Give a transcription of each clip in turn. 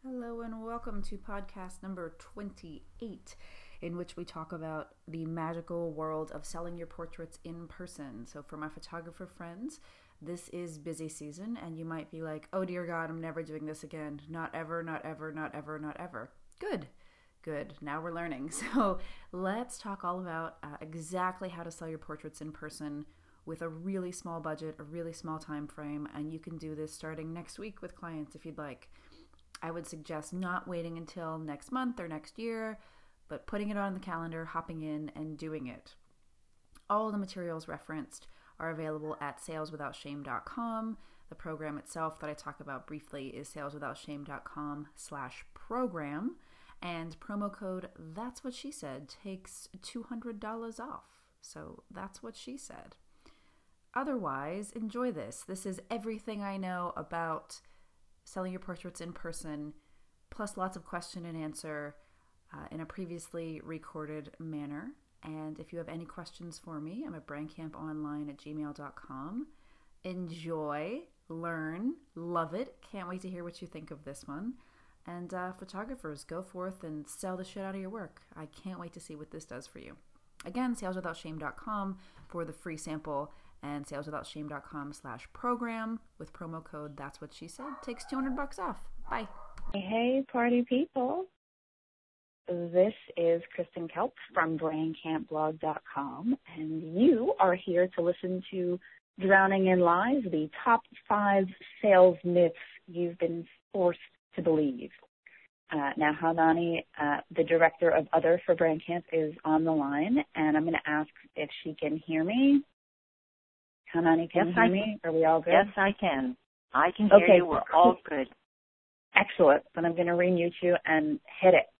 Hello and welcome to podcast number 28, in which we talk about the magical world of selling your portraits in person. So for my photographer friends, this is busy season and you might be like, oh dear God, I'm never doing this again. Not ever, not ever, not ever, not ever. Good. Now we're learning. So let's talk all about exactly how to sell your portraits in person with a really small budget, a really small time frame, and you can do this starting next week with clients if you'd like. I would suggest not waiting until next month or next year, but putting it on the calendar, hopping in, and doing it. All the materials referenced are available at saleswithoutshame.com. The program itself that I talk about briefly is saleswithoutshame.com/program. And promo code That's What She Said takes $200 off. So that's what she said. Otherwise, enjoy this. This is everything I know about selling your portraits in person, plus lots of question and answer in a previously recorded manner. And if you have any questions for me, I'm at brandcamponline@gmail.com. Enjoy, learn, love it. Can't wait to hear what you think of this one. And photographers, go forth and sell the shit out of your work. I can't wait to see what this does for you. Again, saleswithoutshame.com for the free sample, and saleswithoutshame.com/program with promo code That's What She Said takes $200 off. Bye. Hey, party people. This is Kristen Kelp from BrainCampBlog.com, and you are here to listen to Drowning in Lies, the top 5 sales myths you've been forced to believe. Now, Hanani, the director of Other for BrainCamp, is on the line, and I'm going to ask if she can hear me. Hanani, can you hear me? Are we all good? Yes, I can. I can hear you. We're all good. Excellent. Then I'm going to remute you and hit it.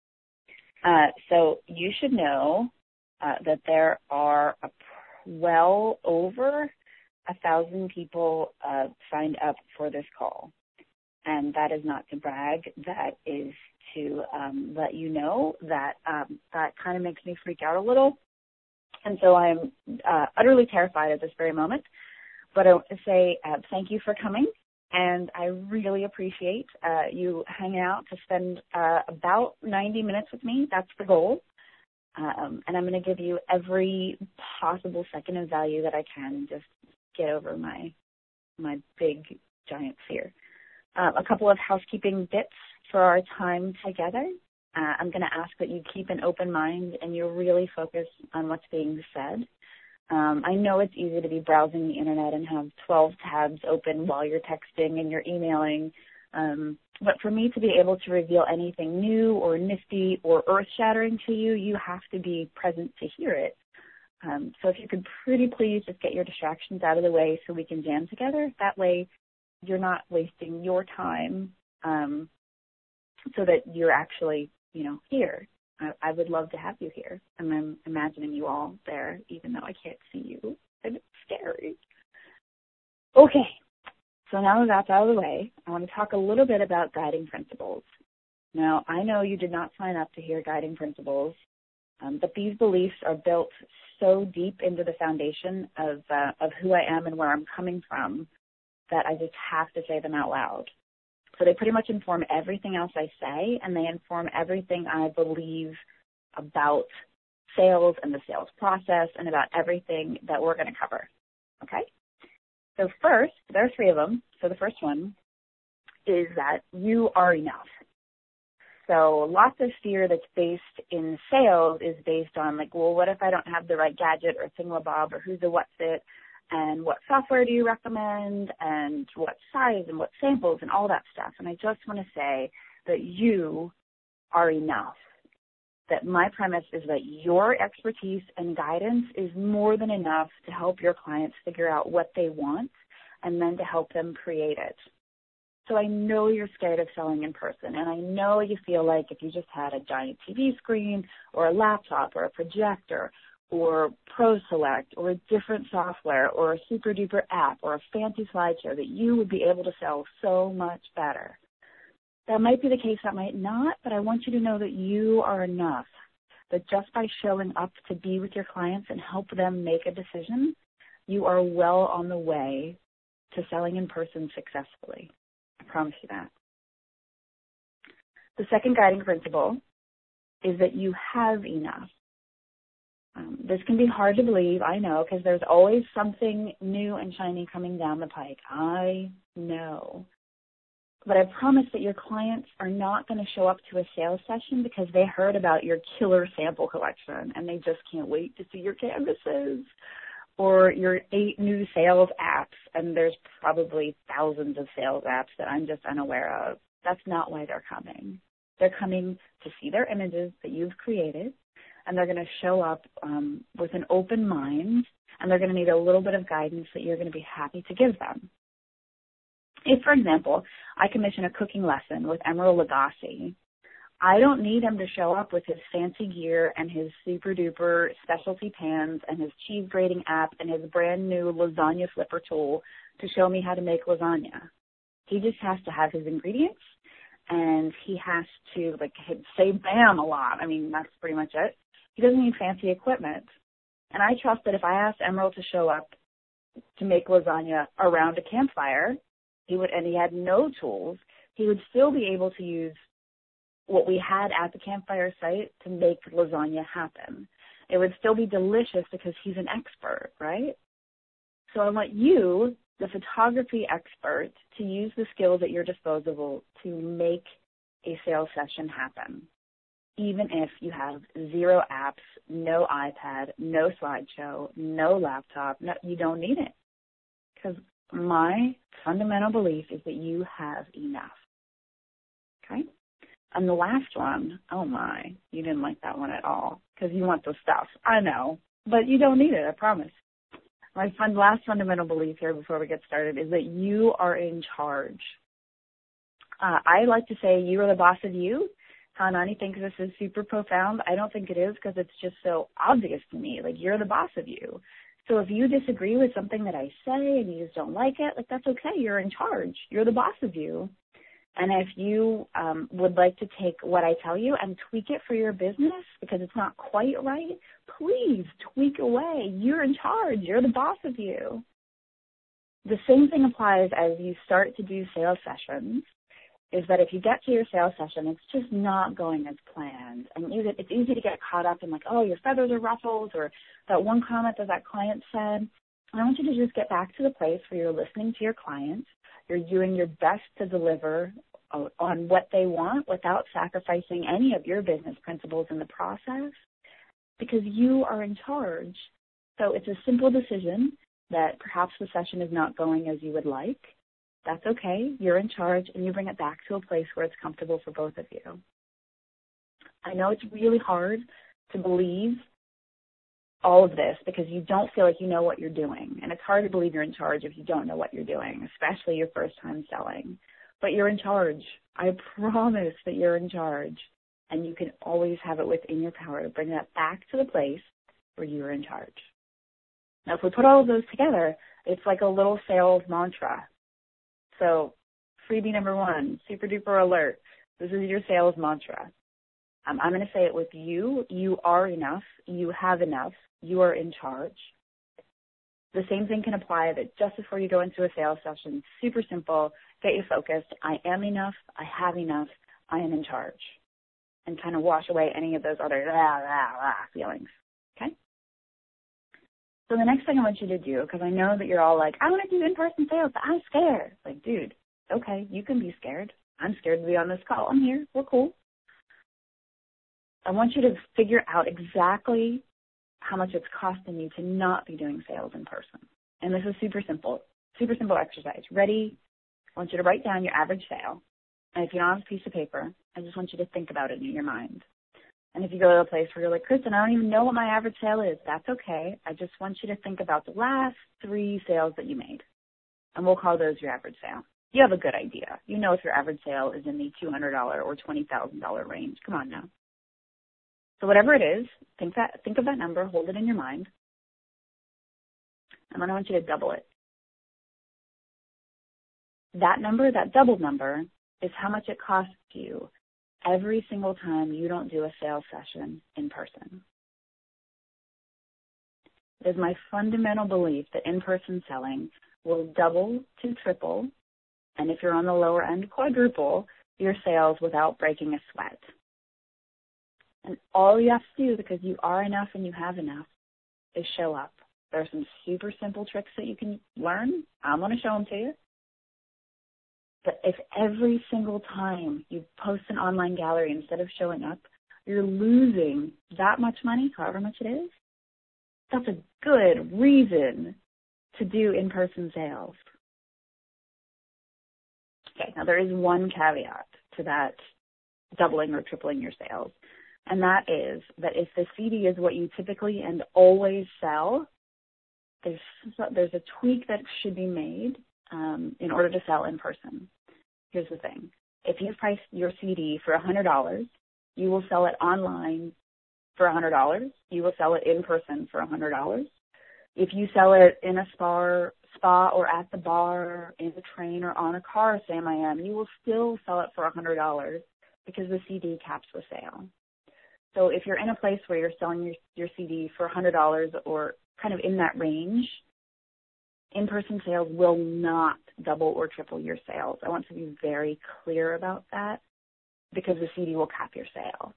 So you should know that there are well over 1,000 people signed up for this call. And that is not to brag. That is to let you know that that kind of makes me freak out a little. And so I'm utterly terrified at this very moment. But I want to say thank you for coming. And I really appreciate you hanging out to spend about 90 minutes with me. That's the goal. And I'm going to give you every possible second of value that I can. Just get over my big, giant fear. A couple of housekeeping bits for our time together. I'm going to ask that you keep an open mind and you really focus on what's being said. I know it's easy to be browsing the internet and have 12 tabs open while you're texting and you're emailing. But for me to be able to reveal anything new or nifty or earth-shattering to you, you have to be present to hear it. So if you could pretty please just get your distractions out of the way so we can jam together. That way you're not wasting your time so that you're actually, here. I would love to have you here. And I'm imagining you all there, even though I can't see you. And it's scary. Okay. So now that that's out of the way, I want to talk a little bit about guiding principles. Now, I know you did not sign up to hear guiding principles, but these beliefs are built so deep into the foundation of who I am and where I'm coming from that I just have to say them out loud. So they pretty much inform everything else I say, and they inform everything I believe about sales and the sales process and about everything that we're going to cover. Okay? So first, there are 3 of them. So the first one is that you are enough. So lots of fear that's based in sales is based on what if I don't have the right gadget or thingamabob or who's the what's it? And what software do you recommend, and what size, and what samples, and all that stuff. And I just want to say that you are enough, that my premise is that your expertise and guidance is more than enough to help your clients figure out what they want and then to help them create it. So I know you're scared of selling in person, and I know you feel like if you just had a giant TV screen or a laptop or a projector or ProSelect, or a different software, or a super-duper app, or a fancy slideshow, that you would be able to sell so much better. That might be the case, that might not, but I want you to know that you are enough, that just by showing up to be with your clients and help them make a decision, you are well on the way to selling in person successfully. I promise you that. The second guiding principle is that you have enough. This can be hard to believe, I know, because there's always something new and shiny coming down the pike. I know. But I promise that your clients are not going to show up to a sales session because they heard about your killer sample collection and they just can't wait to see your canvases or your 8 new sales apps, and there's probably thousands of sales apps that I'm just unaware of. That's not why they're coming. They're coming to see their images that you've created, and they're going to show up with an open mind, and they're going to need a little bit of guidance that you're going to be happy to give them. If, for example, I commission a cooking lesson with Emeril Lagasse, I don't need him to show up with his fancy gear and his super-duper specialty pans and his cheese grating app and his brand new lasagna flipper tool to show me how to make lasagna. He just has to have his ingredients, and he has to say BAM a lot. I mean, that's pretty much it. He doesn't need fancy equipment. And I trust that if I asked Emeril to show up to make lasagna around a campfire, he had no tools, he would still be able to use what we had at the campfire site to make lasagna happen. It would still be delicious because he's an expert, right? So I want you, the photography expert, to use the skills at your disposal to make a sales session happen, even if you have 0 apps, no iPad, no slideshow, no laptop. No, you don't need it, because my fundamental belief is that you have enough. Okay? And the last one, oh my, you didn't like that one at all because you want the stuff. I know, but you don't need it, I promise. My last fundamental belief here before we get started is that you are in charge. I like to say you are the boss of you. Hanani thinks this is super profound. I don't think it is because it's just so obvious to me. Like, you're the boss of you. So if you disagree with something that I say and you just don't like it, that's okay. You're in charge. You're the boss of you. And if you would like to take what I tell you and tweak it for your business because it's not quite right, please tweak away. You're in charge. You're the boss of you. The same thing applies as you start to do sales sessions, is that if you get to your sales session, it's just not going as planned. And it's easy to get caught up in oh, your feathers are ruffled, or that one comment that client said. I want you to just get back to the place where you're listening to your client. You're doing your best to deliver on what they want without sacrificing any of your business principles in the process, because you are in charge. So it's a simple decision that perhaps the session is not going as you would like. That's okay. You're in charge, and you bring it back to a place where it's comfortable for both of you. I know it's really hard to believe all of this because you don't feel like you know what you're doing. And it's hard to believe you're in charge if you don't know what you're doing, especially your first time selling. But you're in charge. I promise that you're in charge. And you can always have it within your power to bring that back to the place where you're in charge. Now, if we put all of those together, it's like a little sales mantra. So freebie number 1, super duper alert. This is your sales mantra. I'm going to say it with you. You are enough. You have enough. You are in charge. The same thing can apply that just before you go into a sales session. Super simple. Get you focused. I am enough. I have enough. I am in charge. And kind of wash away any of those other feelings. Okay? So the next thing I want you to do, because I know that you're all like, I want to do in-person sales, but I'm scared. Dude, okay, you can be scared. I'm scared to be on this call. I'm here. We're cool. I want you to figure out exactly how much it's costing you to not be doing sales in person. And this is super simple exercise. Ready? I want you to write down your average sale. And if you don't have a piece of paper, I just want you to think about it in your mind. And if you go to a place where you're like, Kristen, I don't even know what my average sale is, that's okay. I just want you to think about the last 3 sales that you made. And we'll call those your average sale. You have a good idea. You know if your average sale is in the $200 or $20,000 range. Come on now. So whatever it is, think of that number, hold it in your mind, and then I want you to double it. That number, that doubled number, is how much it costs you every single time you don't do a sales session in person. It is my fundamental belief that in-person selling will double to triple, and if you're on the lower end, quadruple your sales without breaking a sweat. And all you have to do, because you are enough and you have enough, is show up. There are some super simple tricks that you can learn. I'm going to show them to you. But if every single time you post an online gallery instead of showing up, you're losing that much money, however much it is, that's a good reason to do in-person sales. Okay, now there is one caveat to that doubling or tripling your sales, and that is that if the CD is what you typically and always sell, there's a tweak that should be made in order to sell in person. Here's the thing. If you price your CD for $100, you will sell it online for $100. You will sell it in person for $100. If you sell it in a spa or at the bar, in the train, or on a car, Sam I Am, you will still sell it for $100 because the CD caps the sale. So if you're in a place where you're selling your CD for $100 or kind of in that range, in-person sales will not double or triple your sales. I want to be very clear about that because the CD will cap your sale.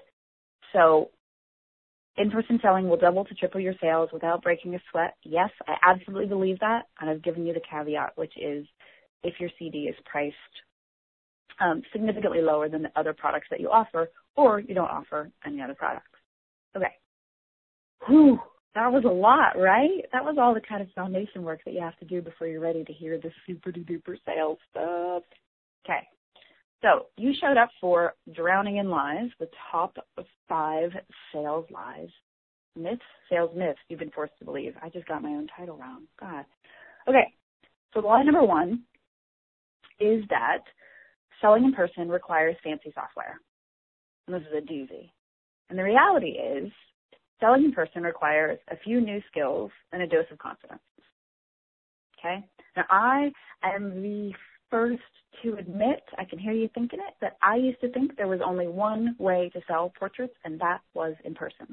So in-person selling will double to triple your sales without breaking a sweat. Yes, I absolutely believe that, and I've given you the caveat, which is if your CD is priced significantly lower than the other products that you offer, or you don't offer any other products. Okay. Whew, that was a lot, right? That was all the kind of foundation work that you have to do before you're ready to hear the super-duper sales stuff. Okay. So you showed up for Drowning in Lies, the top 5 sales lies. Myths, sales myths you've been forced to believe. I just got my own title wrong. God. Okay. So lie number 1 is that selling in person requires fancy software. And this is a doozy. And the reality is selling in person requires a few new skills and a dose of confidence. Okay? Now, I am the first to admit, I can hear you thinking it, that I used to think there was only one way to sell portraits, and that was in person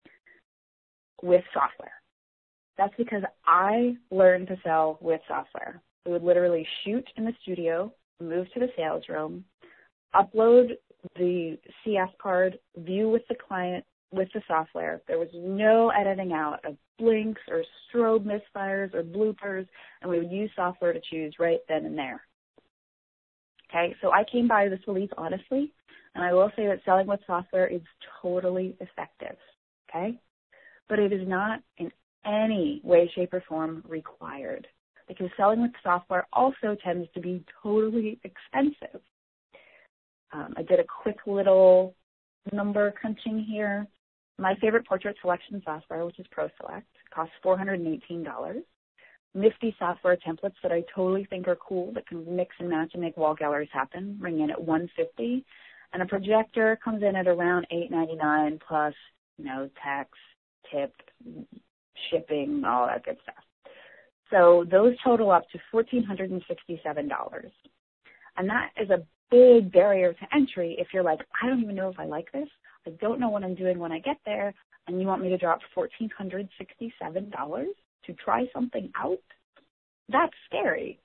with software. That's because I learned to sell with software. We would literally shoot in the studio, move to the sales room, upload the CS card, view with the client with the software. There was no editing out of blinks or strobe misfires or bloopers, and we would use software to choose right then and there. Okay, so I came by this belief honestly, and I will say that selling with software is totally effective, okay? But it is not in any way, shape, or form required because selling with software also tends to be totally expensive. I did a quick little number crunching here. My favorite portrait selection software, which is ProSelect, costs $418. Nifty software templates that I totally think are cool that can mix and match and make wall galleries happen ring in at $150, and a projector comes in at around $899 plus, tax, tip, shipping, all that good stuff. So those total up to $1,467, and that is a big barrier to entry if you're like, I don't even know if I like this. I don't know what I'm doing when I get there, and you want me to drop $1,467 to try something out? That's scary.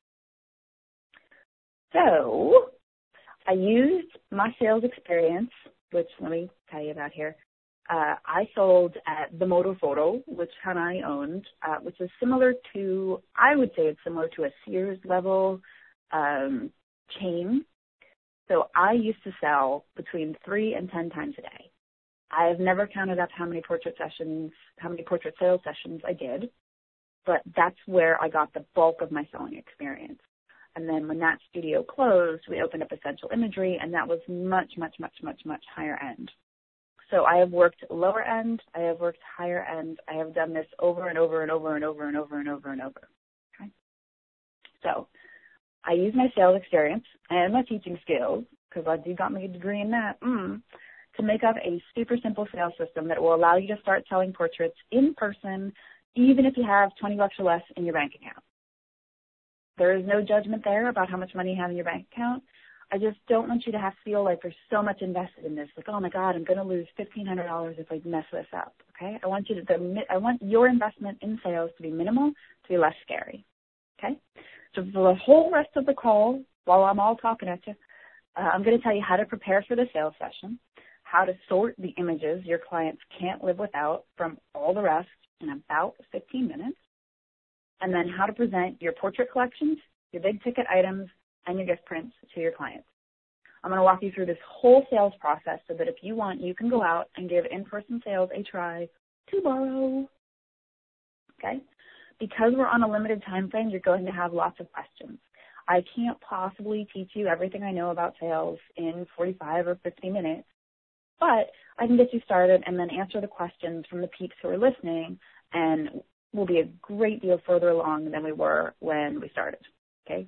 So I used my sales experience, which let me tell you about here. I sold at the Moto Photo, which Hanai owned, which is similar to, I would say it's similar to a Sears level chain. So I used to sell between 3 and 10 times a day. I have never counted up how many portrait sales sessions I did, but that's where I got the bulk of my selling experience. And then when that studio closed, we opened up Essential Imagery, and that was much, much, much, much, much higher end. So I have worked lower end. I have worked higher end. I have done this over and over and over and over and over and over and over. Okay? So I use my sales experience and my teaching skills, because you got me a degree in that, to make up a super simple sales system that will allow you to start selling portraits in person, even if you have $20 or less in your bank account. There is no judgment there about how much money you have in your bank account. I just don't want you to have to feel like there's so much invested in this. Like, oh my God, I'm going to lose $1,500 if I mess this up. Okay? I want your investment in sales to be minimal, to be less scary. Okay? So for the whole rest of the call, while I'm all talking at you, I'm going to tell you how to prepare for the sales session, how to sort the images your clients can't live without from all the rest in about 15 minutes, and then how to present your portrait collections, your big ticket items, and your gift prints to your clients. I'm going to walk you through this whole sales process so that if you want, you can go out and give in-person sales a try tomorrow. Okay? Because we're on a limited time frame, you're going to have lots of questions. I can't possibly teach you everything I know about sales in 45 or 50 minutes, but I can get you started and then answer the questions from the peeps who are listening, and we'll be a great deal further along than we were when we started. Okay?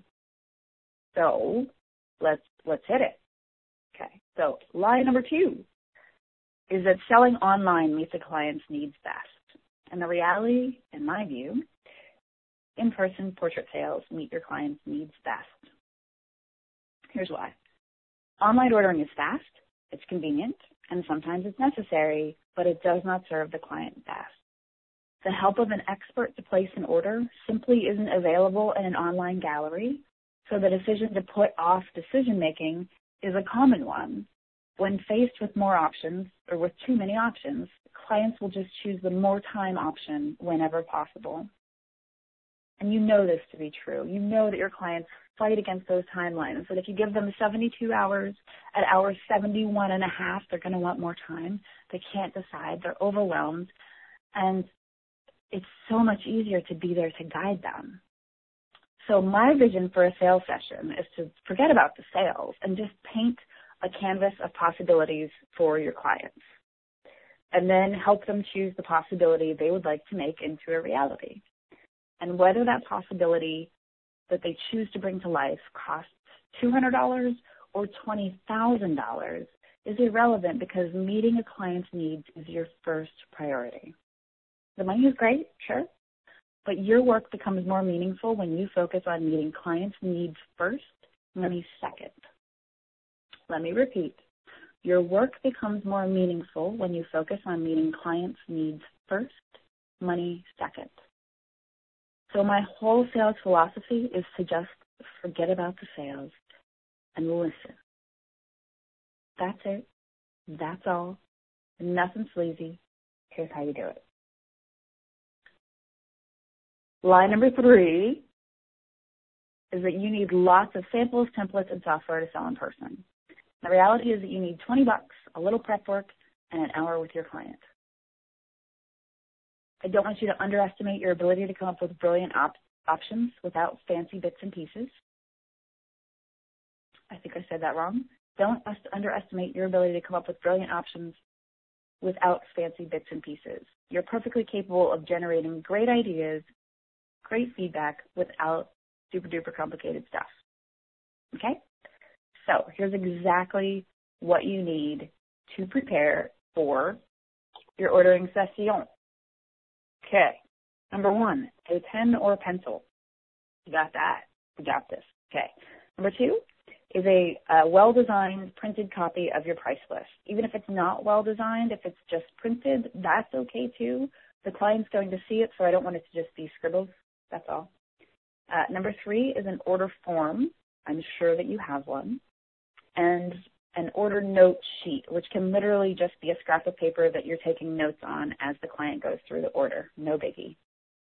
So let's hit it. Okay, so lie number 2 is that selling online meets a client's needs best. And the reality, in my view, in-person portrait sales meet your client's needs best. Here's why. Online ordering is fast, it's convenient, and sometimes it's necessary, but it does not serve the client best. The help of an expert to place an order simply isn't available in an online gallery, so the decision to put off decision-making is a common one. When faced with more options or with too many options, clients will just choose the more time option whenever possible. And you know this to be true. You know that your clients fight against those timelines, that if you give them 72 hours, at hour 71 and a half, they're going to want more time. They can't decide. They're overwhelmed. And it's so much easier to be there to guide them. So my vision for a sales session is to forget about the sales and just paint a canvas of possibilities for your clients, and then help them choose the possibility they would like to make into a reality. And whether that possibility that they choose to bring to life costs $200 or $20,000 is irrelevant, because meeting a client's needs is your first priority. The money is great, sure, but your work becomes more meaningful when you focus on meeting clients' needs first, money second. Let me repeat. Your work becomes more meaningful when you focus on meeting clients' needs first, money second. So my whole sales philosophy is to just forget about the sales and listen. That's it. That's all. Nothing sleazy. Here's how you do it. Lie number 3 is that you need lots of samples, templates, and software to sell in person. The reality is that you need $20, a little prep work, and an hour with your client. I don't want you to underestimate your ability to come up with brilliant options without fancy bits and pieces. I think I said that wrong. Don't underestimate your ability to come up with brilliant options without fancy bits and pieces. You're perfectly capable of generating great ideas, great feedback without super duper complicated stuff. Okay? So here's exactly what you need to prepare for your ordering session. Okay. Number 1, a pen or a pencil. You got that? You got this. Okay. Number 2 is a well-designed printed copy of your price list. Even if it's not well-designed, if it's just printed, that's okay too. The client's going to see it, so I don't want it to just be scribbles. That's all. Number 3 is an order form. I'm sure that you have one. And an order note sheet, which can literally just be a scrap of paper that you're taking notes on as the client goes through the order. No biggie.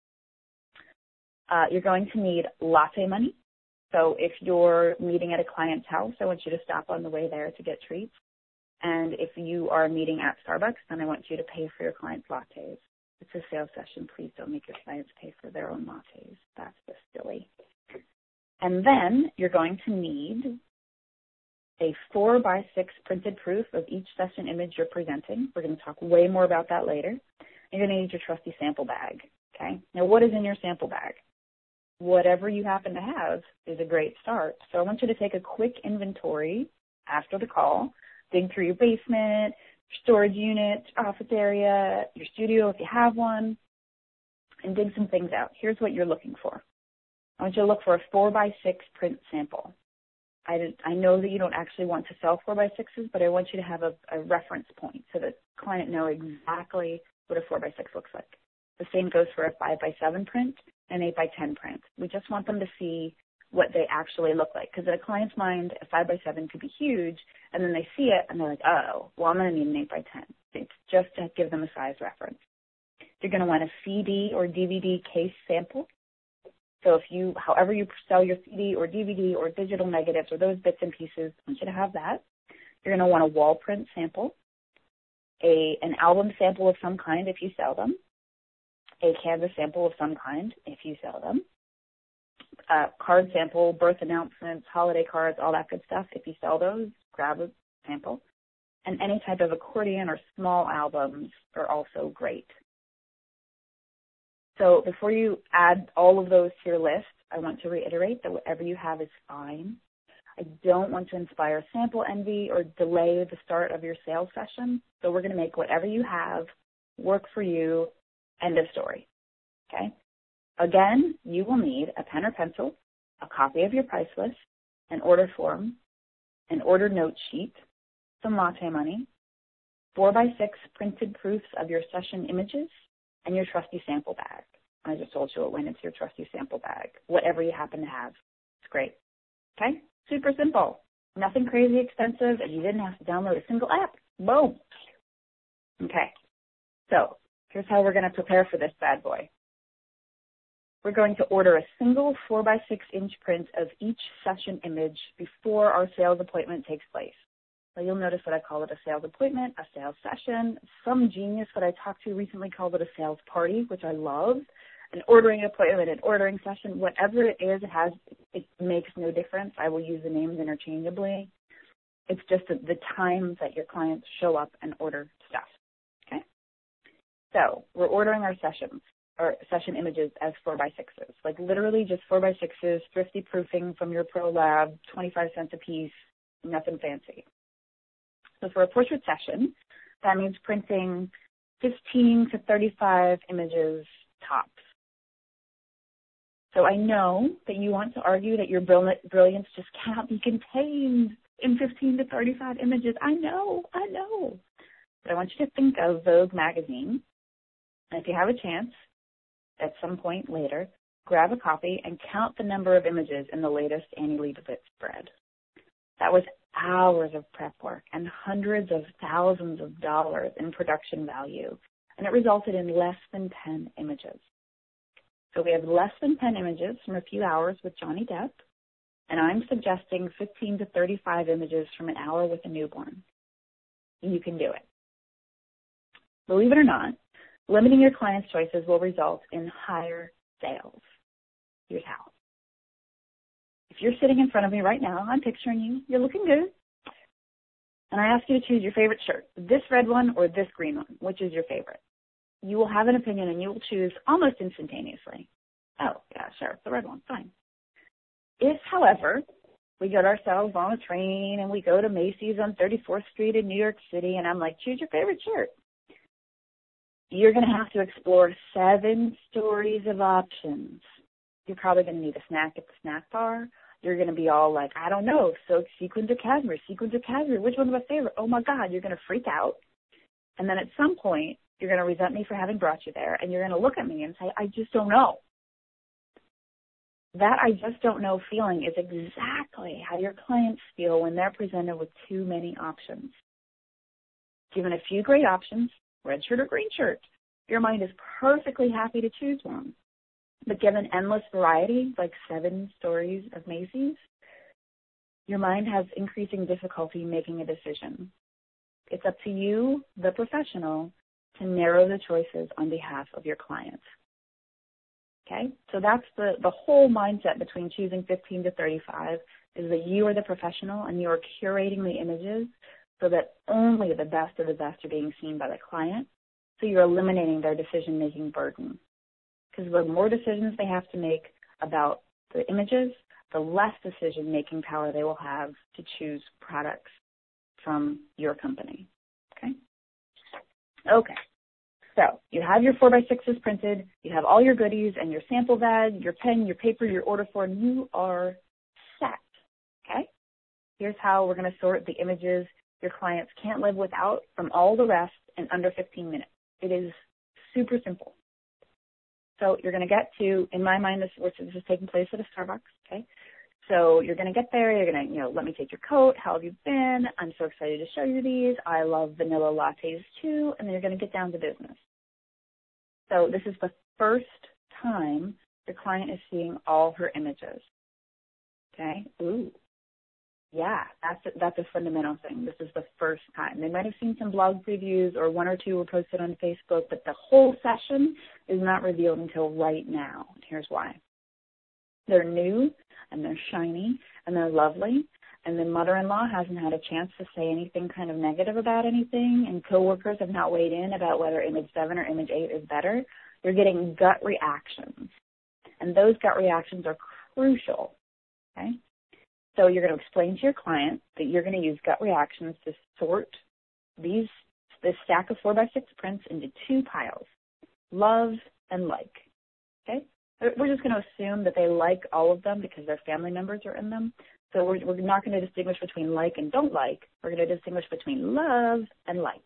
You're going to need latte money. So if you're meeting at a client's house, I want you to stop on the way there to get treats. And if you are meeting at Starbucks, then I want you to pay for your client's lattes. It's a sales session. Please don't make your clients pay for their own lattes. That's just silly. And then you're going to need a 4x6 printed proof of each session image you're presenting. We're going to talk way more about that later. You're going to need your trusty sample bag. Okay? Now, what is in your sample bag? Whatever you happen to have is a great start. So I want you to take a quick inventory after the call, dig through your basement, storage unit, office area, your studio if you have one, and dig some things out. Here's what you're looking for. I want you to look for a 4x6 print sample. I know that you don't actually want to sell 4x6s, but I want you to have a reference point so that the client know exactly what a 4x6 looks like. The same goes for a 5x7 print and 8x10 print. We just want them to see what they actually look like. Because in a client's mind, a 5x7 could be huge, and then they see it, and they're like, oh, well, I'm going to need an 8x10. It's just to give them a size reference. You're going to want a CD or DVD case sample. So however you sell your CD or DVD or digital negatives or those bits and pieces, I want you to have that. You're going to want a wall print sample, an album sample of some kind if you sell them, a canvas sample of some kind if you sell them, a card sample, birth announcements, holiday cards, all that good stuff. If you sell those, grab a sample. And any type of accordion or small albums are also great. So before you add all of those to your list, I want to reiterate that whatever you have is fine. I don't want to inspire sample envy or delay the start of your sales session. So we're going to make whatever you have work for you. End of story. Okay? Again, you will need a pen or pencil, a copy of your price list, an order form, an order note sheet, some latte money, 4x6 printed proofs of your session images, and your trusty sample bag. I just told you it went into your trusty sample bag. Whatever you happen to have. It's great. Okay? Super simple. Nothing crazy expensive, and you didn't have to download a single app. Boom. Okay. So here's how we're going to prepare for this bad boy. We're going to order a single 4x6 inch print of each session image before our sales appointment takes place. So you'll notice that I call it a sales appointment, a sales session. Some genius that I talked to recently called it a sales party, which I love. An ordering appointment, an ordering session, whatever it is, it makes no difference. I will use the names interchangeably. It's just the times that your clients show up and order stuff. Okay? So we're ordering our session images as 4x6s, like literally just 4x6s, thrifty proofing from your Pro Lab, 25 cents a piece, nothing fancy. So for a portrait session, that means printing 15 to 35 images tops. So I know that you want to argue that your brilliance just cannot be contained in 15 to 35 images. I know. But I want you to think of Vogue magazine. And if you have a chance, at some point later, grab a copy and count the number of images in the latest Annie Leibovitz spread. That was hours of prep work and hundreds of thousands of dollars in production value, and it resulted in less than 10 images. So we have less than 10 images from a few hours with Johnny Depp, and I'm suggesting 15 to 35 images from an hour with a newborn. You can do it. Believe it or not, limiting your clients' choices will result in higher sales. Here's how. If you're sitting in front of me right now, I'm picturing you, you're looking good, and I ask you to choose your favorite shirt, this red one or this green one, which is your favorite? You will have an opinion and you will choose almost instantaneously. Oh, yeah, sure, the red one, fine. If, however, we get ourselves on a train and we go to Macy's on 34th Street in New York City and I'm like, choose your favorite shirt, you're going to have to explore 7 stories of options. You're probably going to need a snack at the snack bar. You're going to be all like, I don't know, silk, sequins, or cashmere, which one's my favorite? Oh, my God, you're going to freak out. And then at some point, you're going to resent me for having brought you there, and you're going to look at me and say, I just don't know. That I just don't know feeling is exactly how your clients feel when they're presented with too many options. Given a few great options, red shirt or green shirt, your mind is perfectly happy to choose one. But given endless variety, like 7 stories of Macy's, your mind has increasing difficulty making a decision. It's up to you, the professional, to narrow the choices on behalf of your clients. Okay? So that's the whole mindset between choosing 15 to 35 is that you are the professional and you are curating the images so that only the best of the best are being seen by the client. So you're eliminating their decision-making burden. Because the more decisions they have to make about the images, the less decision-making power they will have to choose products from your company. Okay. So you have your 4x6s printed, you have all your goodies and your sample bag, your pen, your paper, your order form. You are set. Okay? Here's how we're going to sort the images your clients can't live without from all the rest in under 15 minutes. It is super simple. So you're going to get to, in my mind, this is taking place at a Starbucks, okay? So you're going to get there. You're going to, let me take your coat. How have you been? I'm so excited to show you these. Let me take your coat. How have you been? I'm so excited to show you these. I love vanilla lattes too. And then you're going to get down to business. So this is the first time your client is seeing all her images. Okay? Ooh. Yeah, that's a fundamental thing. This is the first time. They might have seen some blog previews or one or two were posted on Facebook, but the whole session is not revealed until right now. And here's why. They're new, and they're shiny, and they're lovely, and the mother-in-law hasn't had a chance to say anything kind of negative about anything, and coworkers have not weighed in about whether image 7 or image 8 is better. You're getting gut reactions, and those gut reactions are crucial, okay? So you're going to explain to your client that you're going to use gut reactions to sort this stack of 4x6 prints into 2 piles, love and like, okay? We're just going to assume that they like all of them because their family members are in them. So we're not going to distinguish between like and don't like. We're going to distinguish between love and like.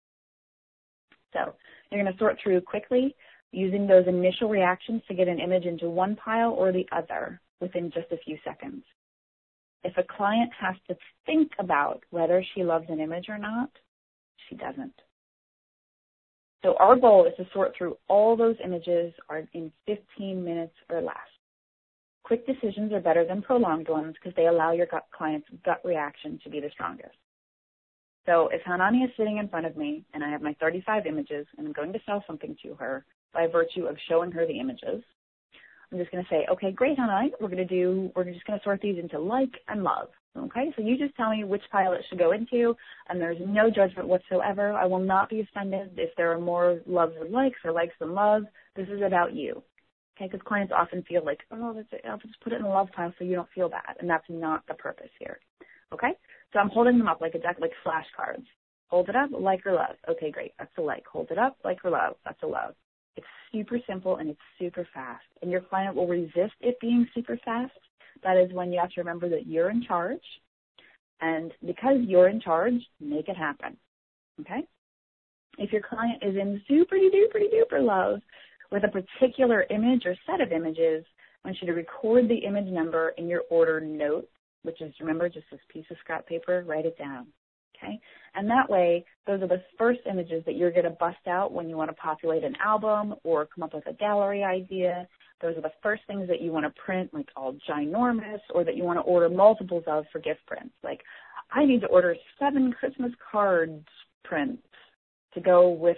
So you're going to sort through quickly using those initial reactions to get an image into one pile or the other within just a few seconds. If a client has to think about whether she loves an image or not, she doesn't. So our goal is to sort through all those images in 15 minutes or less. Quick decisions are better than prolonged ones because they allow your client's gut reaction to be the strongest. So if Hanani is sitting in front of me and I have my 35 images and I'm going to sell something to her by virtue of showing her the images, I'm just going to say, okay, great, Hanani, we're just going to sort these into like and love. Okay, so you just tell me which pile it should go into, and there's no judgment whatsoever. I will not be offended if there are more loves or likes than love. This is about you. Okay, because clients often feel like, I'll just put it in the love pile so you don't feel bad, and that's not the purpose here. Okay, so I'm holding them up like a deck, like flashcards. Hold it up, like or love. Okay, great, that's a like. Hold it up, like or love. That's a love. It's super simple and it's super fast, and your client will resist it being super fast. That is when you have to remember that you're in charge, and because you're in charge, make it happen, okay? If your client is in super-duper love with a particular image or set of images, I want you to record the image number in your order notes, which is, remember, just this piece of scrap paper, write it down, okay? And that way, those are the first images that you're going to bust out when you want to populate an album or come up with a gallery idea. Those are the first things that you want to print, like all ginormous, or that you want to order multiples of for gift prints. Like, I need to order 7 Christmas cards prints to go with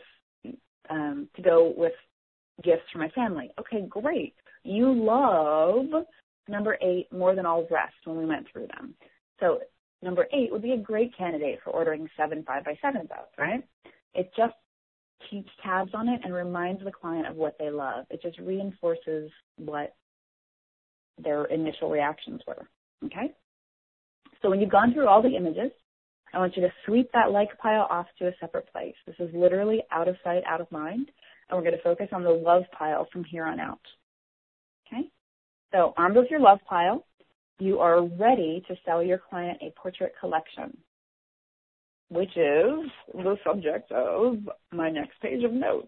gifts for my family. Okay, great. You love number 8 more than all the rest when we went through them. So number 8 would be a great candidate for ordering 7 5x7s of, right? It just keeps tabs on it and reminds the client of what they love. It just reinforces what their initial reactions were, okay? So when you've gone through all the images, I want you to sweep that like pile off to a separate place. This is literally out of sight, out of mind, and we're going to focus on the love pile from here on out, okay? So armed with your love pile, you are ready to sell your client a portrait collection, which is the subject of my next page of notes.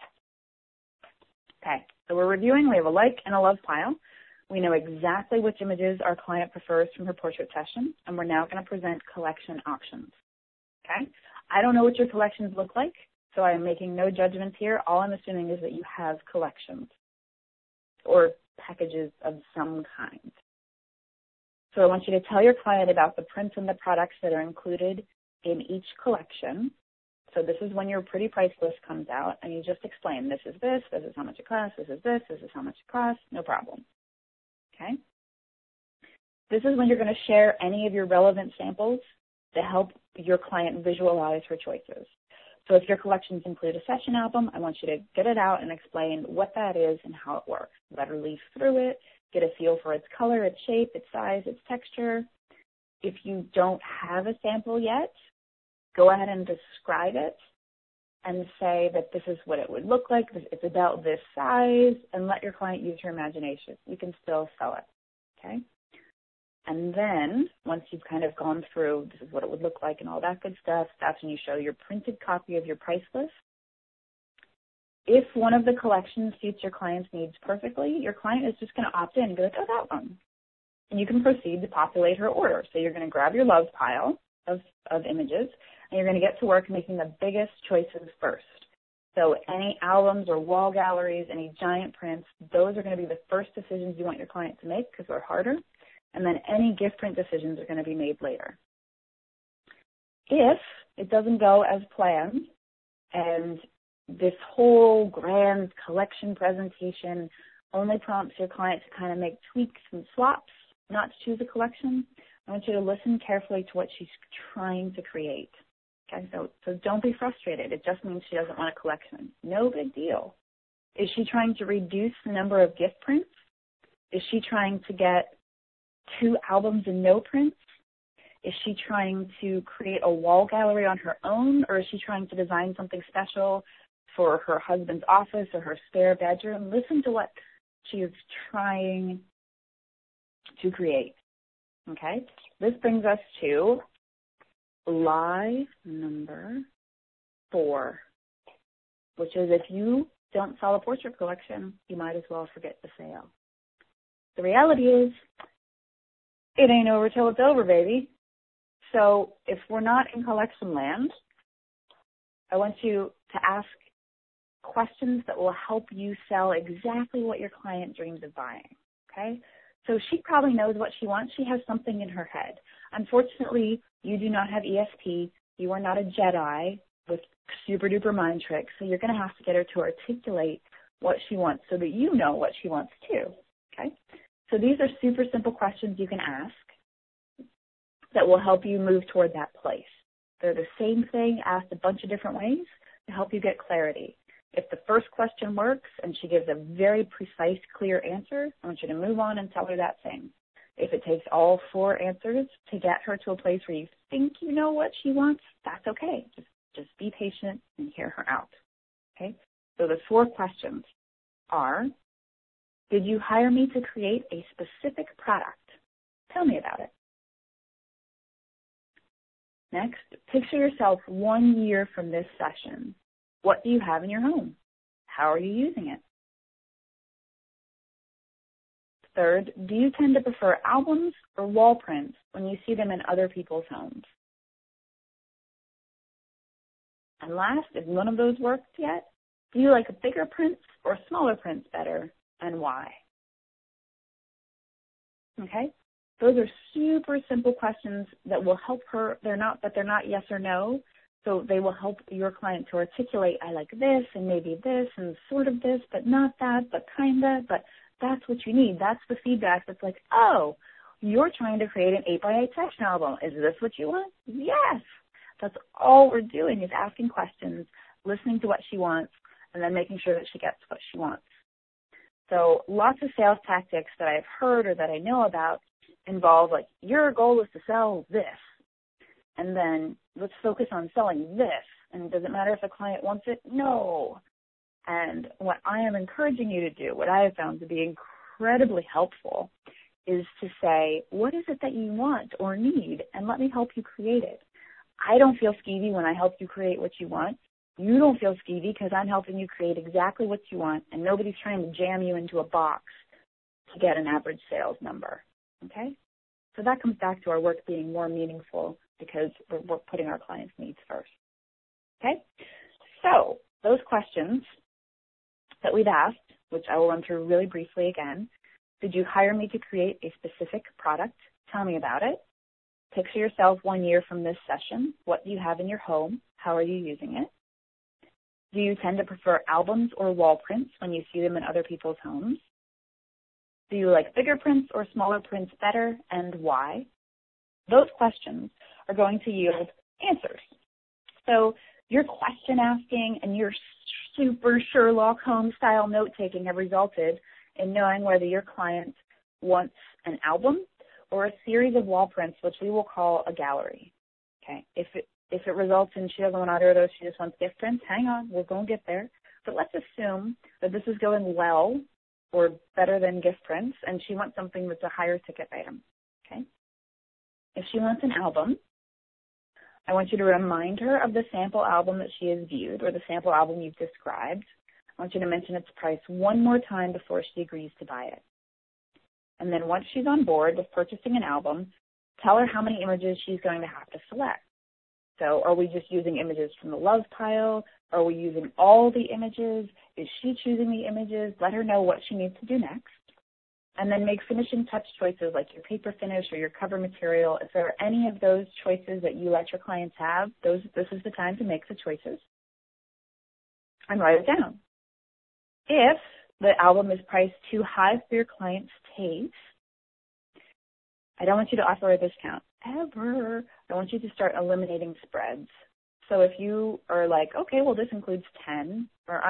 Okay, so we're reviewing. We have a like and a love pile. We know exactly which images our client prefers from her portrait session, and we're now going to present collection options. Okay, I don't know what your collections look like, so I'm making no judgments here. All I'm assuming is that you have collections or packages of some kind. So I want you to tell your client about the prints and the products that are included in each collection. So this is when your pretty price list comes out, and you just explain, this is how much it costs, this is how much it costs, no problem. Okay? This is when you're going to share any of your relevant samples to help your client visualize her choices. So if your collections include a session album, I want you to get it out and explain what that is and how it works. Let her leaf through it, get a feel for its color, its shape, its size, its texture. If you don't have a sample yet, go ahead and describe it and say that this is what it would look like, it's about this size, and let your client use her imagination. You can still sell it, okay? And then once you've kind of gone through this is what it would look like and all that good stuff, that's when you show your printed copy of your price list. If one of the collections suits your client's needs perfectly, your client is just going to opt in and be like, oh, that one. and you can proceed to populate her order. So you're going to grab your love pile of images, and you're going to get to work making the biggest choices first. So any albums or wall galleries, any giant prints, those are going to be the first decisions you want your client to make because they're harder. And then any gift print decisions are going to be made later. If it doesn't go as planned and this whole grand collection presentation only prompts your client to kind of make tweaks and swaps, not to choose a collection, I want you to listen carefully to what she's trying to create. Okay, so don't be frustrated. It just means she doesn't want a collection. No big deal. Is she trying to reduce the number of gift prints? Is she trying to get 2 albums and no prints? Is she trying to create a wall gallery on her own, or is she trying to design something special for her husband's office or her spare bedroom? Listen to what she is trying to create. Okay? This brings us to lie number 4, which is if you don't sell a portrait collection, you might as well forget the sale. The reality is, it ain't over till it's over, baby. So if we're not in collection land, I want you to ask questions that will help you sell exactly what your client dreams of buying, okay? So she probably knows what she wants. She has something in her head. Unfortunately, you do not have ESP. You are not a Jedi with super-duper mind tricks, so you're going to have to get her to articulate what she wants so that you know what she wants too, okay? So these are super simple questions you can ask that will help you move toward that place. They're the same thing asked a bunch of different ways to help you get clarity. If the first question works and she gives a very precise, clear answer, I want you to move on and tell her that thing. If it takes all 4 answers to get her to a place where you think you know what she wants, that's okay. Just be patient and hear her out. Okay? So the 4 questions are, did you hire me to create a specific product? Tell me about it. Next, picture yourself 1 year from this session. What do you have in your home? How are you using it? Third, do you tend to prefer albums or wall prints when you see them in other people's homes? And last, if none of those worked yet, do you like bigger prints or smaller prints better, and why? Okay? Those are super simple questions that will help her. They're not yes or no. So they will help your client to articulate, I like this and maybe this and sort of this, but not that, but kinda, but that's what you need. That's the feedback that's like, oh, you're trying to create an 8x8 section album. Is this what you want? Yes. That's all we're doing is asking questions, listening to what she wants, and then making sure that she gets what she wants. So lots of sales tactics that I've heard or that I know about involve like, your goal is to sell this. And then let's focus on selling this. And does it matter if the client wants it? No. And what I am encouraging you to do, what I have found to be incredibly helpful, is to say, what is it that you want or need? And let me help you create it. I don't feel skeevy when I help you create what you want. You don't feel skeevy because I'm helping you create exactly what you want, and nobody's trying to jam you into a box to get an average sales number. Okay? So that comes back to our work being more meaningful because we're putting our clients' needs first. Okay? So those questions that we've asked, which I will run through really briefly again. Did you hire me to create a specific product? Tell me about it. Picture yourself 1 year from this session. What do you have in your home? How are you using it? Do you tend to prefer albums or wall prints when you see them in other people's homes? Do you like bigger prints or smaller prints better, and why? Those questions are going to yield answers. So your question asking and your super Sherlock Holmes style note-taking have resulted in knowing whether your client wants an album or a series of wall prints, which we will call a gallery. Okay. If it results in she doesn't want either of those, she just wants gift prints, hang on, we're going to get there. But let's assume that this is going well or better than gift prints, and she wants something that's a higher ticket item. Okay. If she wants an album, I want you to remind her of the sample album that she has viewed or the sample album you've described. I want you to mention its price one more time before she agrees to buy it. And then once she's on board with purchasing an album, tell her how many images she's going to have to select. So are we just using images from the love pile? Are we using all the images? Is she choosing the images? Let her know what she needs to do next. And then make finishing touch choices like your paper finish or your cover material. If there are any of those choices that you let your clients have, this is the time to make the choices. And write it down. If the album is priced too high for your client's taste, I don't want you to offer a discount, ever. I want you to start eliminating spreads. So if you are like, okay, well, this includes 20,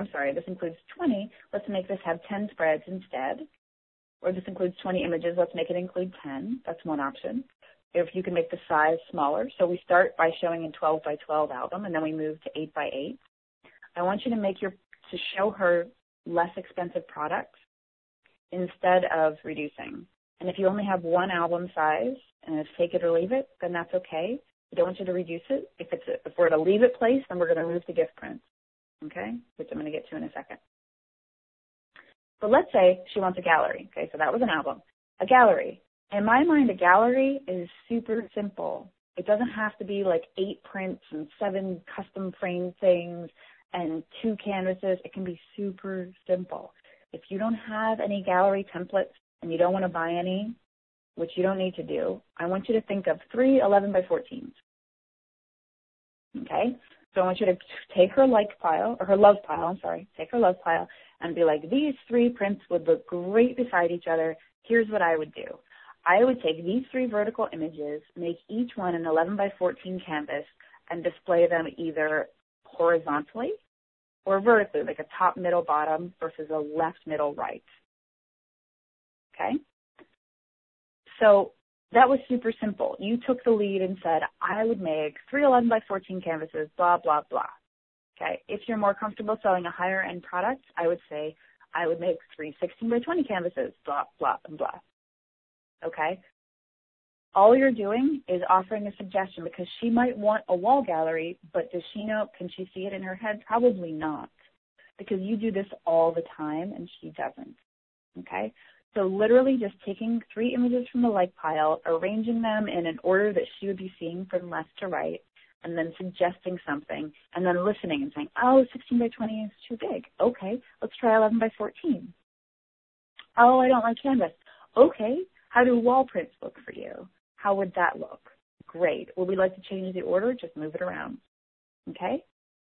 let's make this have 10 spreads instead. Or this includes 20 images, let's make it include 10. That's one option. If you can make the size smaller. So we start by showing a 12 by 12 album, and then we move to 8 by 8. I want you to show her less expensive products instead of reducing. And if you only have one album size and it's take it or leave it, then that's okay. I don't want you to reduce it. If we're at a leave it place, then we're going to move to gift prints, okay, which I'm going to get to in a second. But let's say she wants a gallery. Okay, so that was an album. A gallery. In my mind, a gallery is super simple. It doesn't have to be like 8 prints and 7 custom frame things and 2 canvases. It can be super simple. If you don't have any gallery templates and you don't want to buy any, which you don't need to do, I want you to think of 3 11 by 14s. Okay? So I want you to take her like pile, or her love pile, take her love pile and be like, these 3 prints would look great beside each other. Here's what I would do. I would take these 3 vertical images, make each one an 11 by 14 canvas, and display them either horizontally or vertically, like a top, middle, bottom versus a left, middle, right. Okay? So that was super simple. You took the lead and said, I would make 3 11 by 14 canvases, blah, blah, blah. Okay? If you're more comfortable selling a higher end product, I would say I would make 3 16 by 20 canvases, blah, blah, and blah. Okay? All you're doing is offering a suggestion because she might want a wall gallery, but does she know, can she see it in her head? Probably not, because you do this all the time and she doesn't. Okay? So literally just taking 3 images from the like pile, arranging them in an order that she would be seeing from left to right, and then suggesting something, and then listening and saying, oh, 16 by 20 is too big. Okay, let's try 11 by 14. Oh, I don't like canvas. Okay, how do wall prints look for you? How would that look? Great. Would we like to change the order? Just move it around. Okay?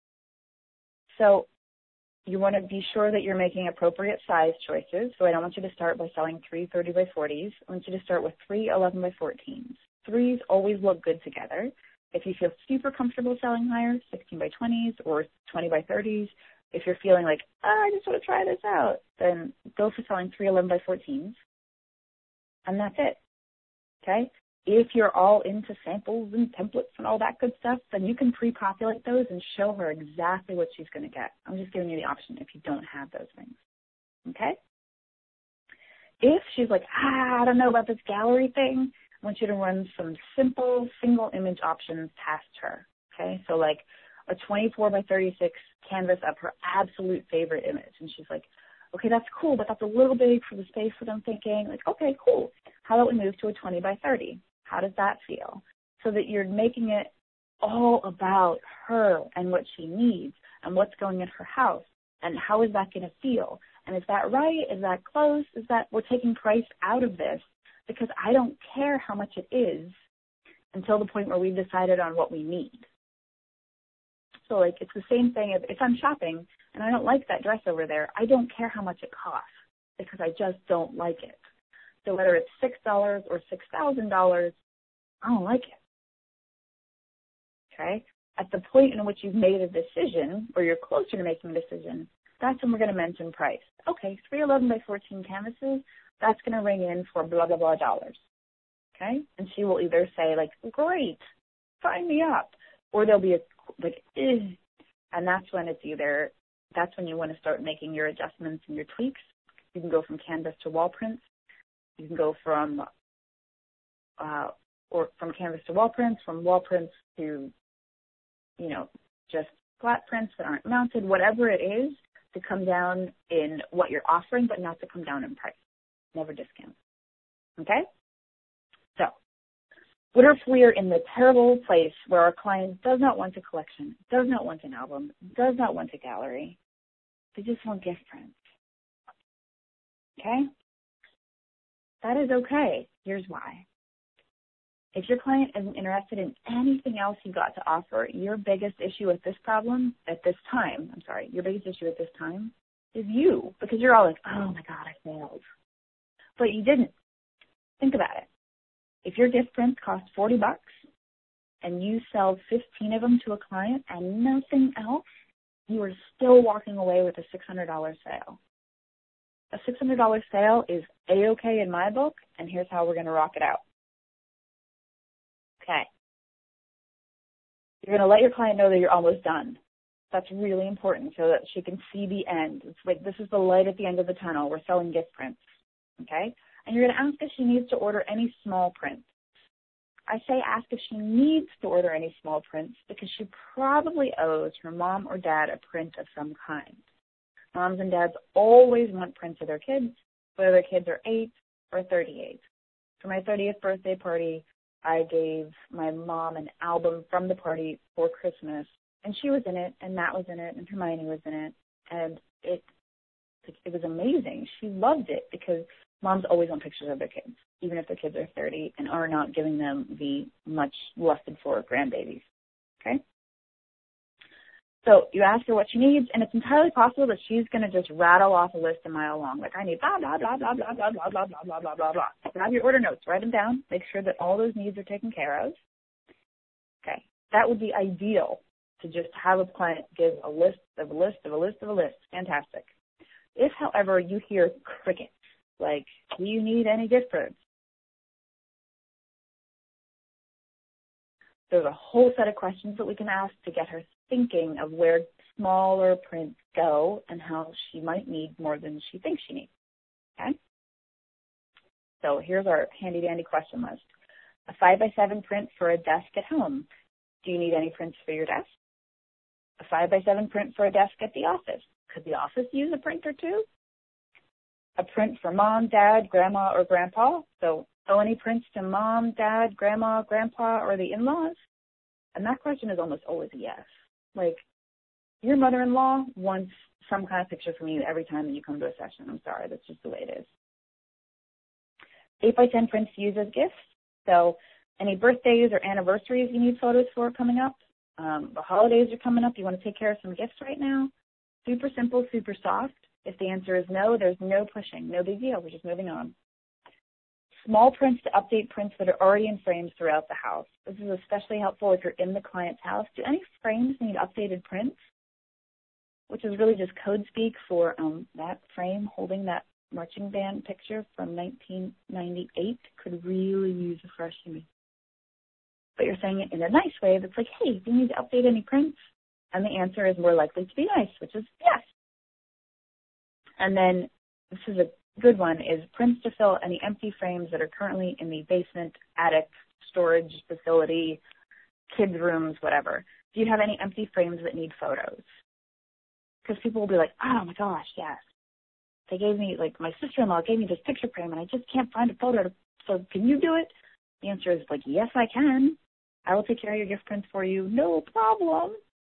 So you want to be sure that you're making appropriate size choices. So I don't want you to start by selling 3 30 by 40s. I want you to start with 3 11 by 14s. 3s always look good together. If you feel super comfortable selling higher, 16 by 20s or 20 by 30s. If you're feeling like, I just want to try this out, then go for selling 3 11 by 14s. And that's it. Okay? If you're all into samples and templates and all that good stuff, then you can pre-populate those and show her exactly what she's going to get. I'm just giving you the option if you don't have those things. Okay? If she's like, I don't know about this gallery thing, I want you to run some simple single image options past her. Okay? So like a 24 by 36 canvas of her absolute favorite image. And she's like, okay, that's cool, but that's a little big for the space that I'm thinking. Like, okay, cool. How about we move to a 20 by 30? How does that feel? So that you're making it all about her and what she needs and what's going in her house and how is that going to feel? And is that right? Is that close? Is that we're taking price out of this because I don't care how much it is until the point where we've decided on what we need. So like it's the same thing if I'm shopping and I don't like that dress over there, I don't care how much it costs because I just don't like it. So whether it's $6 or $6,000, I don't like it. Okay? At the point in which you've made a decision or you're closer to making a decision, that's when we're going to mention price. Okay, 3 11 by 14 canvases, that's going to ring in for blah, blah, blah dollars. Okay? And she will either say like, great, sign me up. Or there'll be a like, eh. And that's when that's when you want to start making your adjustments and your tweaks. You can go from canvas to wall prints. You can go from canvas to wall prints, from wall prints to, just flat prints that aren't mounted, whatever it is, to come down in what you're offering, but not to come down in price. Never discount. Okay? So, what if we are in the terrible place where our client does not want a collection, does not want an album, does not want a gallery? They just want gift prints. Okay? That is okay. Here's why. If your client isn't interested in anything else you've got to offer, your biggest issue with this time is you, because you're all like, oh my God, I failed. But you didn't. Think about it. If your gift prints cost $40 and you sell 15 of them to a client and nothing else, you are still walking away with a $600 sale. A $600 sale is A-okay in my book, and here's how we're going to rock it out. Okay. You're going to let your client know that you're almost done. That's really important so that she can see the end. It's like, this is the light at the end of the tunnel. We're selling gift prints. Okay? And you're going to ask if she needs to order any small prints. I say ask if she needs to order any small prints because she probably owes her mom or dad a print of some kind. Moms and dads always want prints of their kids, whether their kids are 8 or 38. For my 30th birthday party, I gave my mom an album from the party for Christmas, and she was in it, and Matt was in it, and Hermione was in it, and it was amazing. She loved it because moms always want pictures of their kids, even if their kids are 30 and are not giving them the much lusted for grandbabies. Okay? So you ask her what she needs, and it's entirely possible that she's going to just rattle off a list a mile long. Like, I need blah, blah, blah, blah, blah, blah, blah, blah, blah, blah, blah, blah, blah. Grab your order notes. Write them down. Make sure that all those needs are taken care of. Okay. That would be ideal to just have a client give a list of a list of a list of a list. Fantastic. If, however, you hear crickets, like, do you need any gift cards? There's a whole set of questions that we can ask to get her thinking of where smaller prints go and how she might need more than she thinks she needs. Okay? So here's our handy-dandy question list. A 5x7 print for a desk at home. Do you need any prints for your desk? A 5x7 print for a desk at the office. Could the office use a print or two? A print for mom, dad, grandma, or grandpa. So, any prints to mom, dad, grandma, grandpa, or the in-laws? And that question is almost always a yes. Like, your mother-in-law wants some kind of picture from you every time that you come to a session. I'm sorry, that's just the way it is. 8x10 prints to use as gifts. So, any birthdays or anniversaries you need photos for coming up. The holidays are coming up. You want to take care of some gifts right now. Super simple, super soft. If the answer is no, there's no pushing. No big deal. We're just moving on. Small prints to update prints that are already in frames throughout the house. This is especially helpful if you're in the client's house. Do any frames need updated prints? Which is really just code speak for that frame holding that marching band picture from 1998 could really use a fresh image. But you're saying it in a nice way that's like, hey, do you need to update any prints? And the answer is more likely to be nice, which is yes. And then this is a good one, is prints to fill any empty frames that are currently in the basement, attic, storage facility, kids' rooms, whatever. Do you have any empty frames that need photos? Because people will be like, oh my gosh, yes. They gave me, like, my sister-in-law gave me this picture frame and I just can't find a photo. So can you do it? The answer is like, yes, I can. I will take care of your gift prints for you. No problem.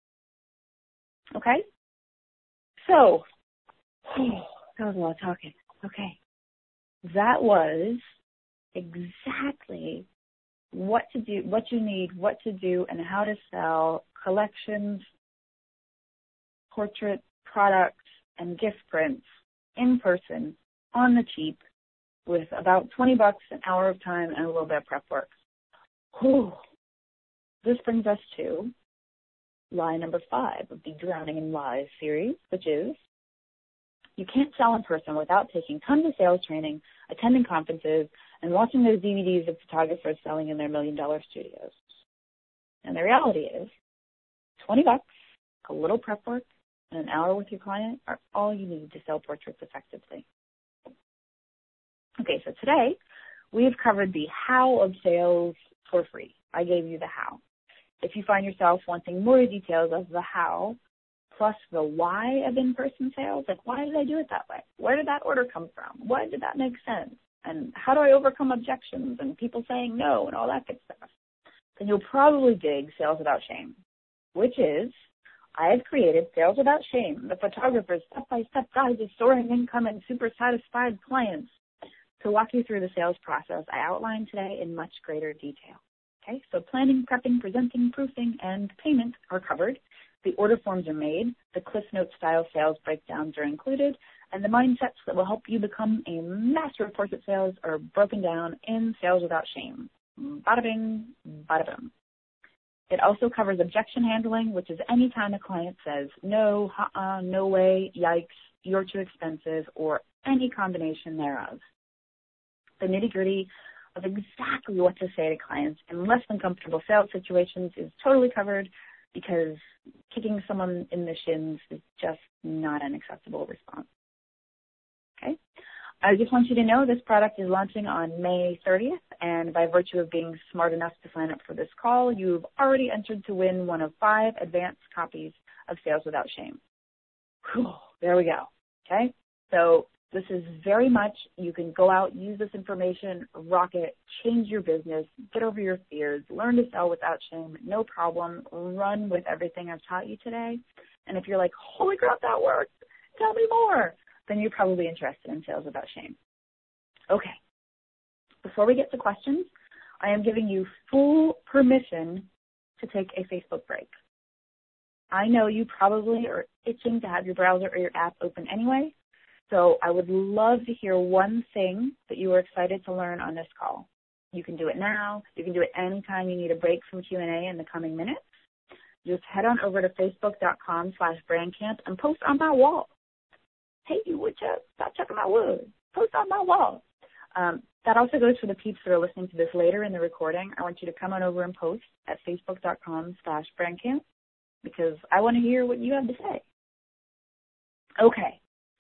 Okay? So, that was a lot of talking. Okay. That was exactly what to do, what you need, what to do, and how to sell collections, portrait products, and gift prints in person on the cheap with about $20 an hour of time and a little bit of prep work. Whew. This brings us to lie number 5 of the Drowning in Lies series, which is you can't sell in person without taking tons of sales training, attending conferences, and watching those DVDs of photographers selling in their $1 million studios. And the reality is $20, a little prep work, and an hour with your client are all you need to sell portraits effectively. Okay, so today we've covered the how of sales for free. I gave you the how. If you find yourself wanting more details of the how, plus the why of in-person sales, like why did I do it that way? Where did that order come from? Why did that make sense? and how do I overcome objections and people saying no and all that good stuff, then you'll probably dig Sales Without Shame, which is I have created Sales Without Shame, the photographer's step-by-step guide to soaring income and super satisfied clients, to walk you through the sales process I outlined today in much greater detail. Okay, so planning, prepping, presenting, proofing, and payment are covered. The order forms are made, the Cliff Note style sales breakdowns are included, and the mindsets that will help you become a master of portrait sales are broken down in Sales Without Shame. Bada bing, bada boom. It also covers objection handling, which is any time a client says, no, no way, yikes, you're too expensive, or any combination thereof. The nitty-gritty of exactly what to say to clients in less than comfortable sales situations is totally covered, because kicking someone in the shins is just not an acceptable response. Okay? I just want you to know this product is launching on May 30th, and by virtue of being smart enough to sign up for this call, you've already entered to win one of 5 advanced copies of Sales Without Shame. Whew, there we go. Okay? So this is very much, you can go out, use this information, rock it, change your business, get over your fears, learn to sell without shame, no problem, run with everything I've taught you today. And if you're like, holy crap, that worked, tell me more, then you're probably interested in Sales Without Shame. Okay. Before we get to questions, I am giving you full permission to take a Facebook break. I know you probably are itching to have your browser or your app open anyway, so I would love to hear one thing that you are excited to learn on this call. You can do it now. You can do it anytime you need a break from Q&A in the coming minutes. Just head on over to facebook.com/brandcamp and post on my wall. Hey, you woodchuck, stop checking my wood. Post on my wall. That also goes for the peeps that are listening to this later in the recording. I want you to come on over and post at facebook.com/brandcamp, because I want to hear what you have to say. Okay.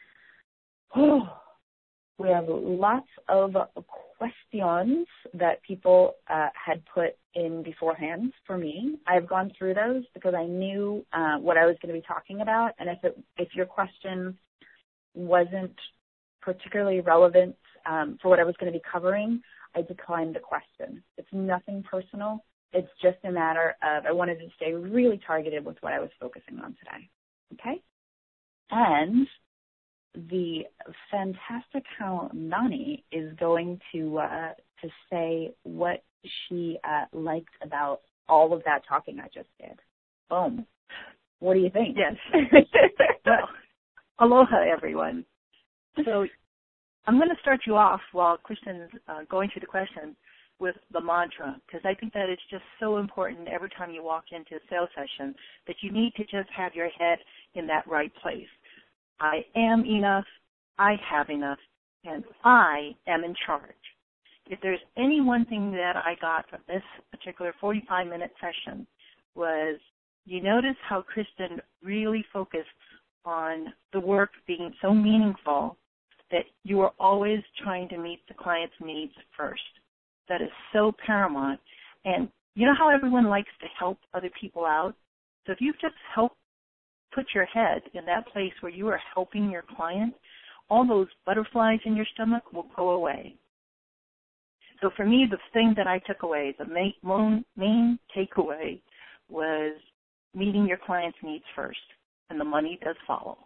We have lots of questions that people had put in beforehand for me. I've gone through those because I knew what I was going to be talking about, and if your question wasn't particularly relevant for what I was going to be covering, I declined the question. It's nothing personal. It's just a matter of I wanted to stay really targeted with what I was focusing on today. Okay? And the fantastic how Nani is going to say what she liked about all of that talking I just did. Boom. What do you think? Yes. Well, aloha, everyone. So I'm going to start you off while Kristen's going through the question with the mantra, because I think that it's just so important every time you walk into a sales session that you need to just have your head in that right place. I am enough, I have enough, and I am in charge. If there's any one thing that I got from this particular 45-minute session was you notice how Kristen really focused on the work being so meaningful that you are always trying to meet the client's needs first. That is so paramount. And you know how everyone likes to help other people out? So if you just put your head in that place where you are helping your client, all those butterflies in your stomach will go away. So for me, the thing that I took away, the main takeaway was meeting your client's needs first, and the money does follow.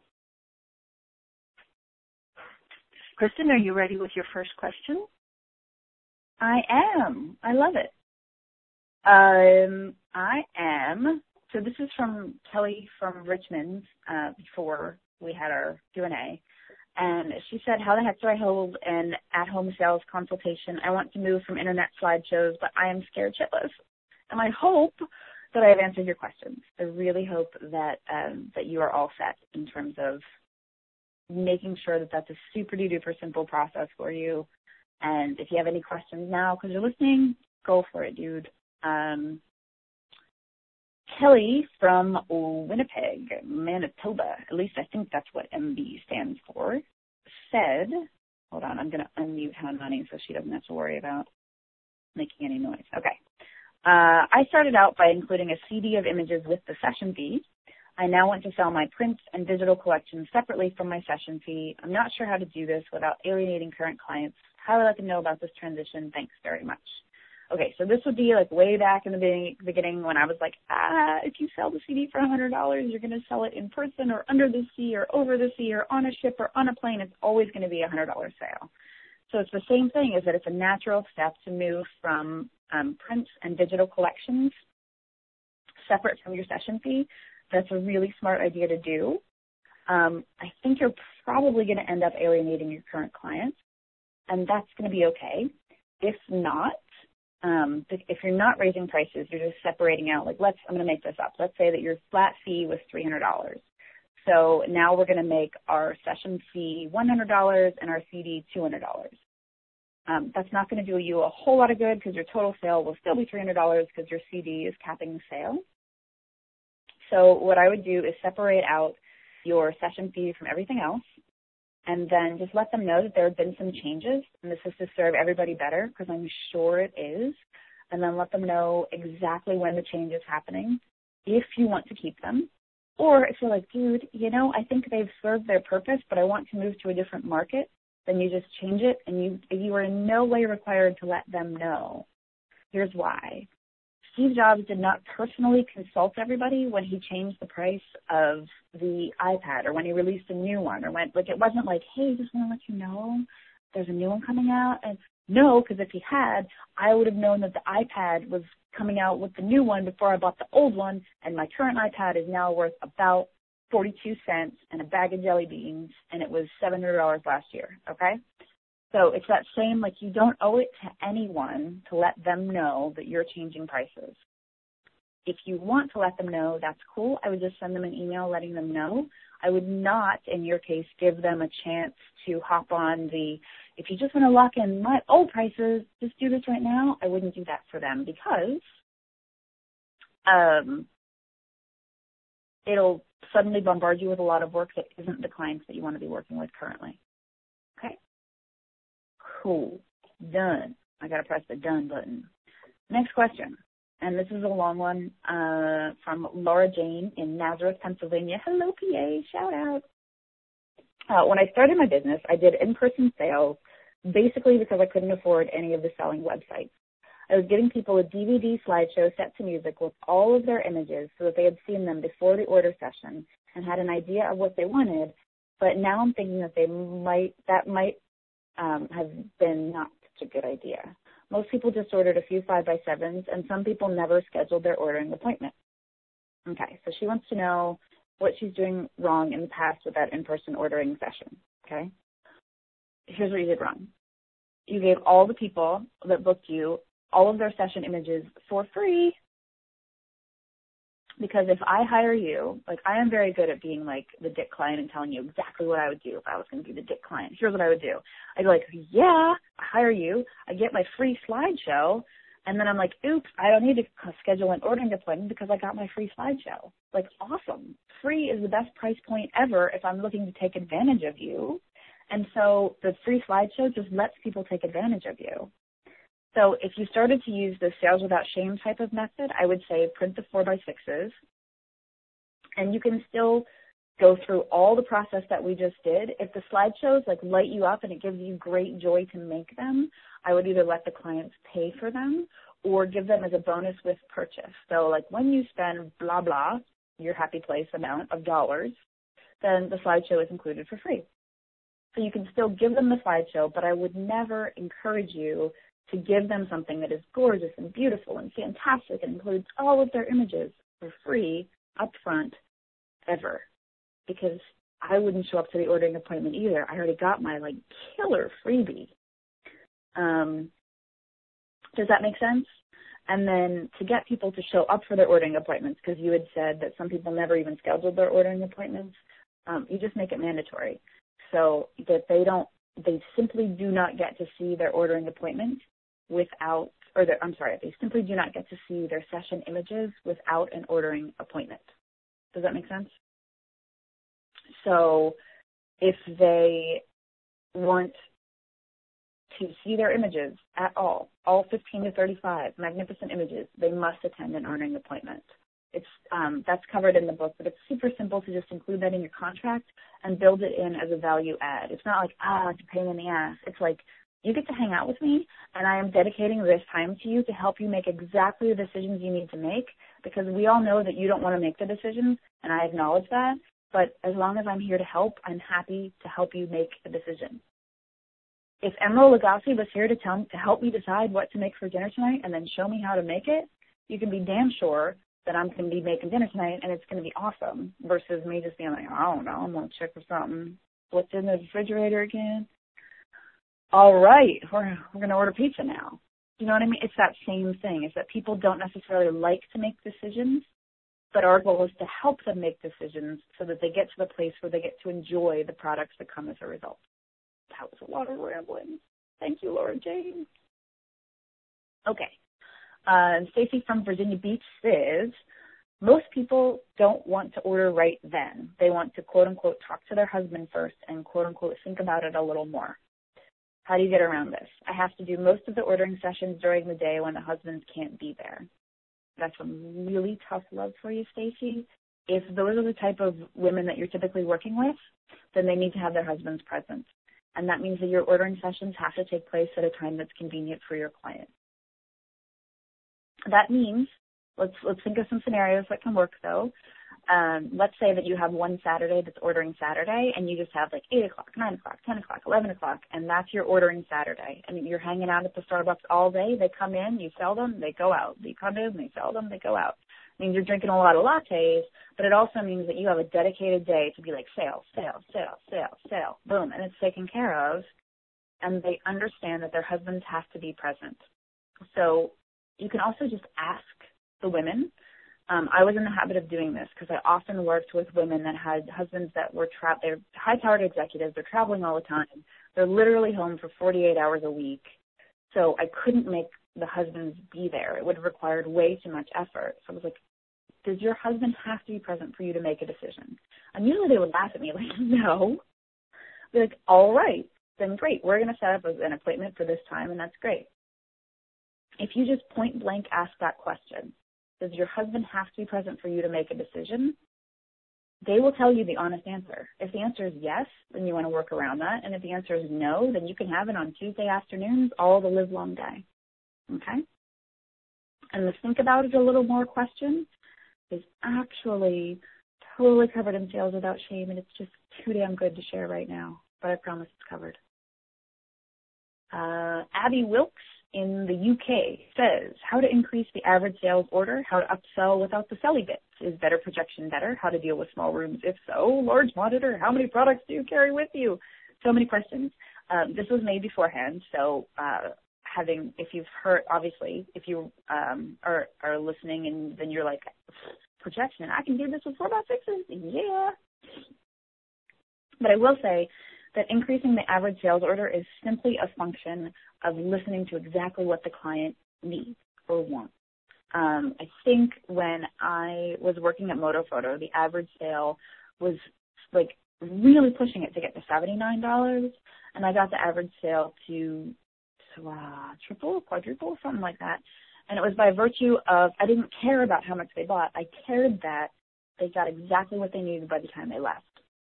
Kristen, are you ready with your first question? I am. I love it. I am. So this is from Kelly from Richmond before we had our Q&A. And she said, how the heck do I hold an at-home sales consultation? I want to move from internet slideshows, but I am scared shitless. And I hope that I have answered your questions. I really hope that that you are all set in terms of making sure that that's a super-duper simple process for you. And if you have any questions now because you're listening, go for it, dude. Kelly from Winnipeg, Manitoba, at least I think that's what MB stands for, said, hold on, I'm going to unmute Hanani so she doesn't have to worry about making any noise. Okay. I started out by including a CD of images with the session fee. I now want to sell my print and digital collections separately from my session fee. I'm not sure how to do this without alienating current clients. How do I let them know about this transition? Thanks very much. Okay, so this would be like way back in the beginning when I was like, if you sell the CD for $100, you're going to sell it in person or under the sea or over the sea or on a ship or on a plane. It's always going to be a $100 sale. So it's the same thing, is that it's a natural step to move from print and digital collections separate from your session fee. That's a really smart idea to do. I think you're probably going to end up alienating your current clients, and that's going to be okay. If not, if you're not raising prices, you're just separating out, like I'm going to make this up. Let's say that your flat fee was $300. So now we're going to make our session fee $100 and our CD $200. That's not going to do you a whole lot of good because your total sale will still be $300 because your CD is capping the sale. So what I would do is separate out your session fee from everything else, and then just let them know that there have been some changes, and this is to serve everybody better, because I'm sure it is, and then let them know exactly when the change is happening, if you want to keep them. Or if you're like, dude, I think they've served their purpose, but I want to move to a different market, then you just change it, and you are in no way required to let them know. Here's why. Steve Jobs did not personally consult everybody when he changed the price of the iPad or when he released a new one, or it wasn't like, hey, just want to let you know there's a new one coming out. And no, because if he had, I would have known that the iPad was coming out with the new one before I bought the old one, and my current iPad is now worth about 42 cents and a bag of jelly beans, and it was $700 last year, okay? So it's that same, you don't owe it to anyone to let them know that you're changing prices. If you want to let them know, that's cool. I would just send them an email letting them know. I would not, in your case, give them a chance to hop on if you just want to lock in my old prices, just do this right now. I wouldn't do that for them because it'll suddenly bombard you with a lot of work that isn't the clients that you want to be working with currently. Okay? Cool. Done. I got to press the done button. Next question. And this is a long one from Laura Jane in Nazareth, Pennsylvania. Hello, PA. Shout out. When I started my business, I did in-person sales basically because I couldn't afford any of the selling websites. I was giving people a DVD slideshow set to music with all of their images so that they had seen them before the order session and had an idea of what they wanted. But now I'm thinking that that might have been not such a good idea. Most people just ordered a few 5x7s, and some people never scheduled their ordering appointment. Okay, so she wants to know what she's doing wrong in the past with that in-person ordering session, okay? Here's what you did wrong. You gave all the people that booked you all of their session images for free. Because if I hire you, I am very good at being the dick client and telling you exactly what I would do if I was going to be the dick client. Here's what I would do. I'd be like, yeah, I hire you. I get my free slideshow. And then I'm like, oops, I don't need to schedule an ordering appointment because I got my free slideshow. Awesome. Free is the best price point ever if I'm looking to take advantage of you. And so the free slideshow just lets people take advantage of you. So if you started to use the sales without shame type of method, I would say print the 4x6s, and you can still go through all the process that we just did. If the slideshows light you up and it gives you great joy to make them, I would either let the clients pay for them or give them as a bonus with purchase. So when you spend blah, blah, your happy place amount of dollars, then the slideshow is included for free. So you can still give them the slideshow, but I would never encourage you to give them something that is gorgeous and beautiful and fantastic and includes all of their images for free up front ever. Because I wouldn't show up to the ordering appointment either. I already got my killer freebie. Does that make sense? And then to get people to show up for their ordering appointments, because you had said that some people never even scheduled their ordering appointments, you just make it mandatory so that they simply do not get to see their ordering appointment they simply do not get to see their session images without an ordering appointment. Does that make sense? So if they want to see their images at all 15 to 35 magnificent images, they must attend an ordering appointment. That's covered in the book, but it's super simple to just include that in your contract and build it in as a value add. It's not it's a pain in the ass. It's You get to hang out with me, and I am dedicating this time to you to help you make exactly the decisions you need to make, because we all know that you don't want to make the decisions, and I acknowledge that. But as long as I'm here to help, I'm happy to help you make a decision. If Emerald Lagasse was here to help me decide what to make for dinner tonight and then show me how to make it, you can be damn sure that I'm going to be making dinner tonight and it's going to be awesome, versus me just being like, I don't know, I'm going to check for something. What's in the refrigerator again? All right, we're going to order pizza now. You know what I mean? It's that same thing. It's that people don't necessarily like to make decisions, but our goal is to help them make decisions so that they get to the place where they get to enjoy the products that come as a result. That was a lot of rambling. Thank you, Laura Jane. Okay. Stacy from Virginia Beach says, most people don't want to order right then. They want to, quote unquote, talk to their husband first and, quote unquote, think about it a little more. How do you get around this? I have to do most of the ordering sessions during the day when the husbands can't be there. That's a really tough love for you, Stacy. If those are the type of women that you're typically working with, then they need to have their husbands present. And that means that your ordering sessions have to take place at a time that's convenient for your client. That means, let's think of some scenarios that can work, though. Let's say that you have one Saturday that's ordering Saturday, and you just have like 8 o'clock, 9 o'clock, 10 o'clock, 11 o'clock, and that's your ordering Saturday. And you're hanging out at the Starbucks all day. They come in, you sell them, they go out. You come in, they sell them, they go out. It means you're drinking a lot of lattes, but it also means that you have a dedicated day to be like sale, sale, sale, sale, sale, boom, and it's taken care of, and they understand that their husbands have to be present. So you can also just ask the women. I was in the habit of doing this because I often worked with women that had husbands that were they're high-powered executives. They're traveling all the time. They're literally home for 48 hours a week. So I couldn't make the husbands be there. It would have required way too much effort. So I was like, does your husband have to be present for you to make a decision? And usually they would laugh at me like, no. They're like, all right, then great. We're going to set up an appointment for this time, and that's great. If you just point blank ask that question, does your husband have to be present for you to make a decision? They will tell you the honest answer. If the answer is yes, then you want to work around that. And if the answer is no, then you can have it on Tuesday afternoons all the live long day. Okay? And the think about it a little more question is actually totally covered in Sales Without Shame, and it's just too damn good to share right now. But I promise it's covered. Abby Wilkes in the UK says, how to increase the average sales order, how to upsell without the selly bits. Is better projection better? How to deal with small rooms? If so, large monitor, how many products do you carry with you? So many questions. This was made beforehand, so if you've heard, obviously, if you are listening and then you're like, projection, I can do this with 4x6s, yeah. But I will say that increasing the average sales order is simply a function of listening to exactly what the client needs or wants. I think when I was working at Motophoto, the average sale was like really pushing it to get to $79, and I got the average sale to triple, quadruple, something like that. And it was by virtue of I didn't care about how much they bought. I cared that they got exactly what they needed by the time they left.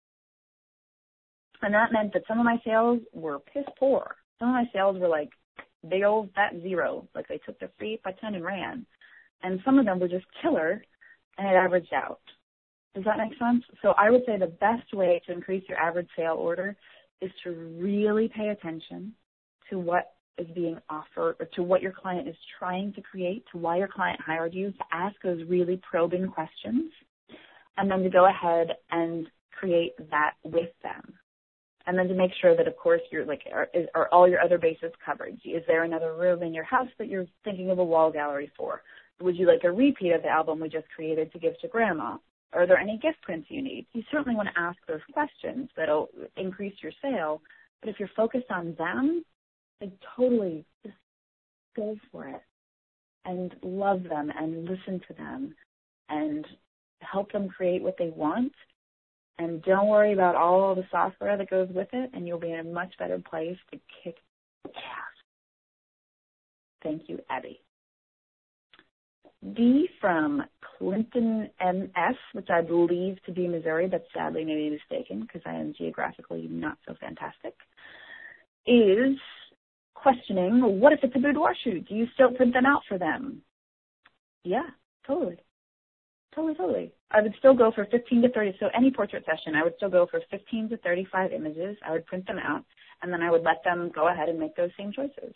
And that meant that some of my sales were piss poor. Some of my sales were like big old fat zero, like they took their 3-8x10 and ran. And some of them were just killer, and it averaged out. Does that make sense? So I would say the best way to increase your average sale order is to really pay attention to what is being offered, or to what your client is trying to create, to why your client hired you, to ask those really probing questions, and then to go ahead and create that with them. And then to make sure that, of course, you're like, are all your other bases covered? Is there another room in your house that you're thinking of a wall gallery for? Would you like a repeat of the album we just created to give to grandma? Are there any gift prints you need? You certainly want to ask those questions that'll increase your sale. But if you're focused on them, like totally just go for it and love them and listen to them and help them create what they want. And don't worry about all the software that goes with it, and you'll be in a much better place to kick ass. Thank you, Abby. D from Clinton, MS, which I believe to be Missouri, but sadly may be mistaken because I am geographically not so fantastic, is questioning, what if it's a boudoir shoot? Do you still print them out for them? Yeah, totally. Totally. I would still go for 15 to 30. So any portrait session, I would still go for 15 to 35 images. I would print them out, and then I would let them go ahead and make those same choices.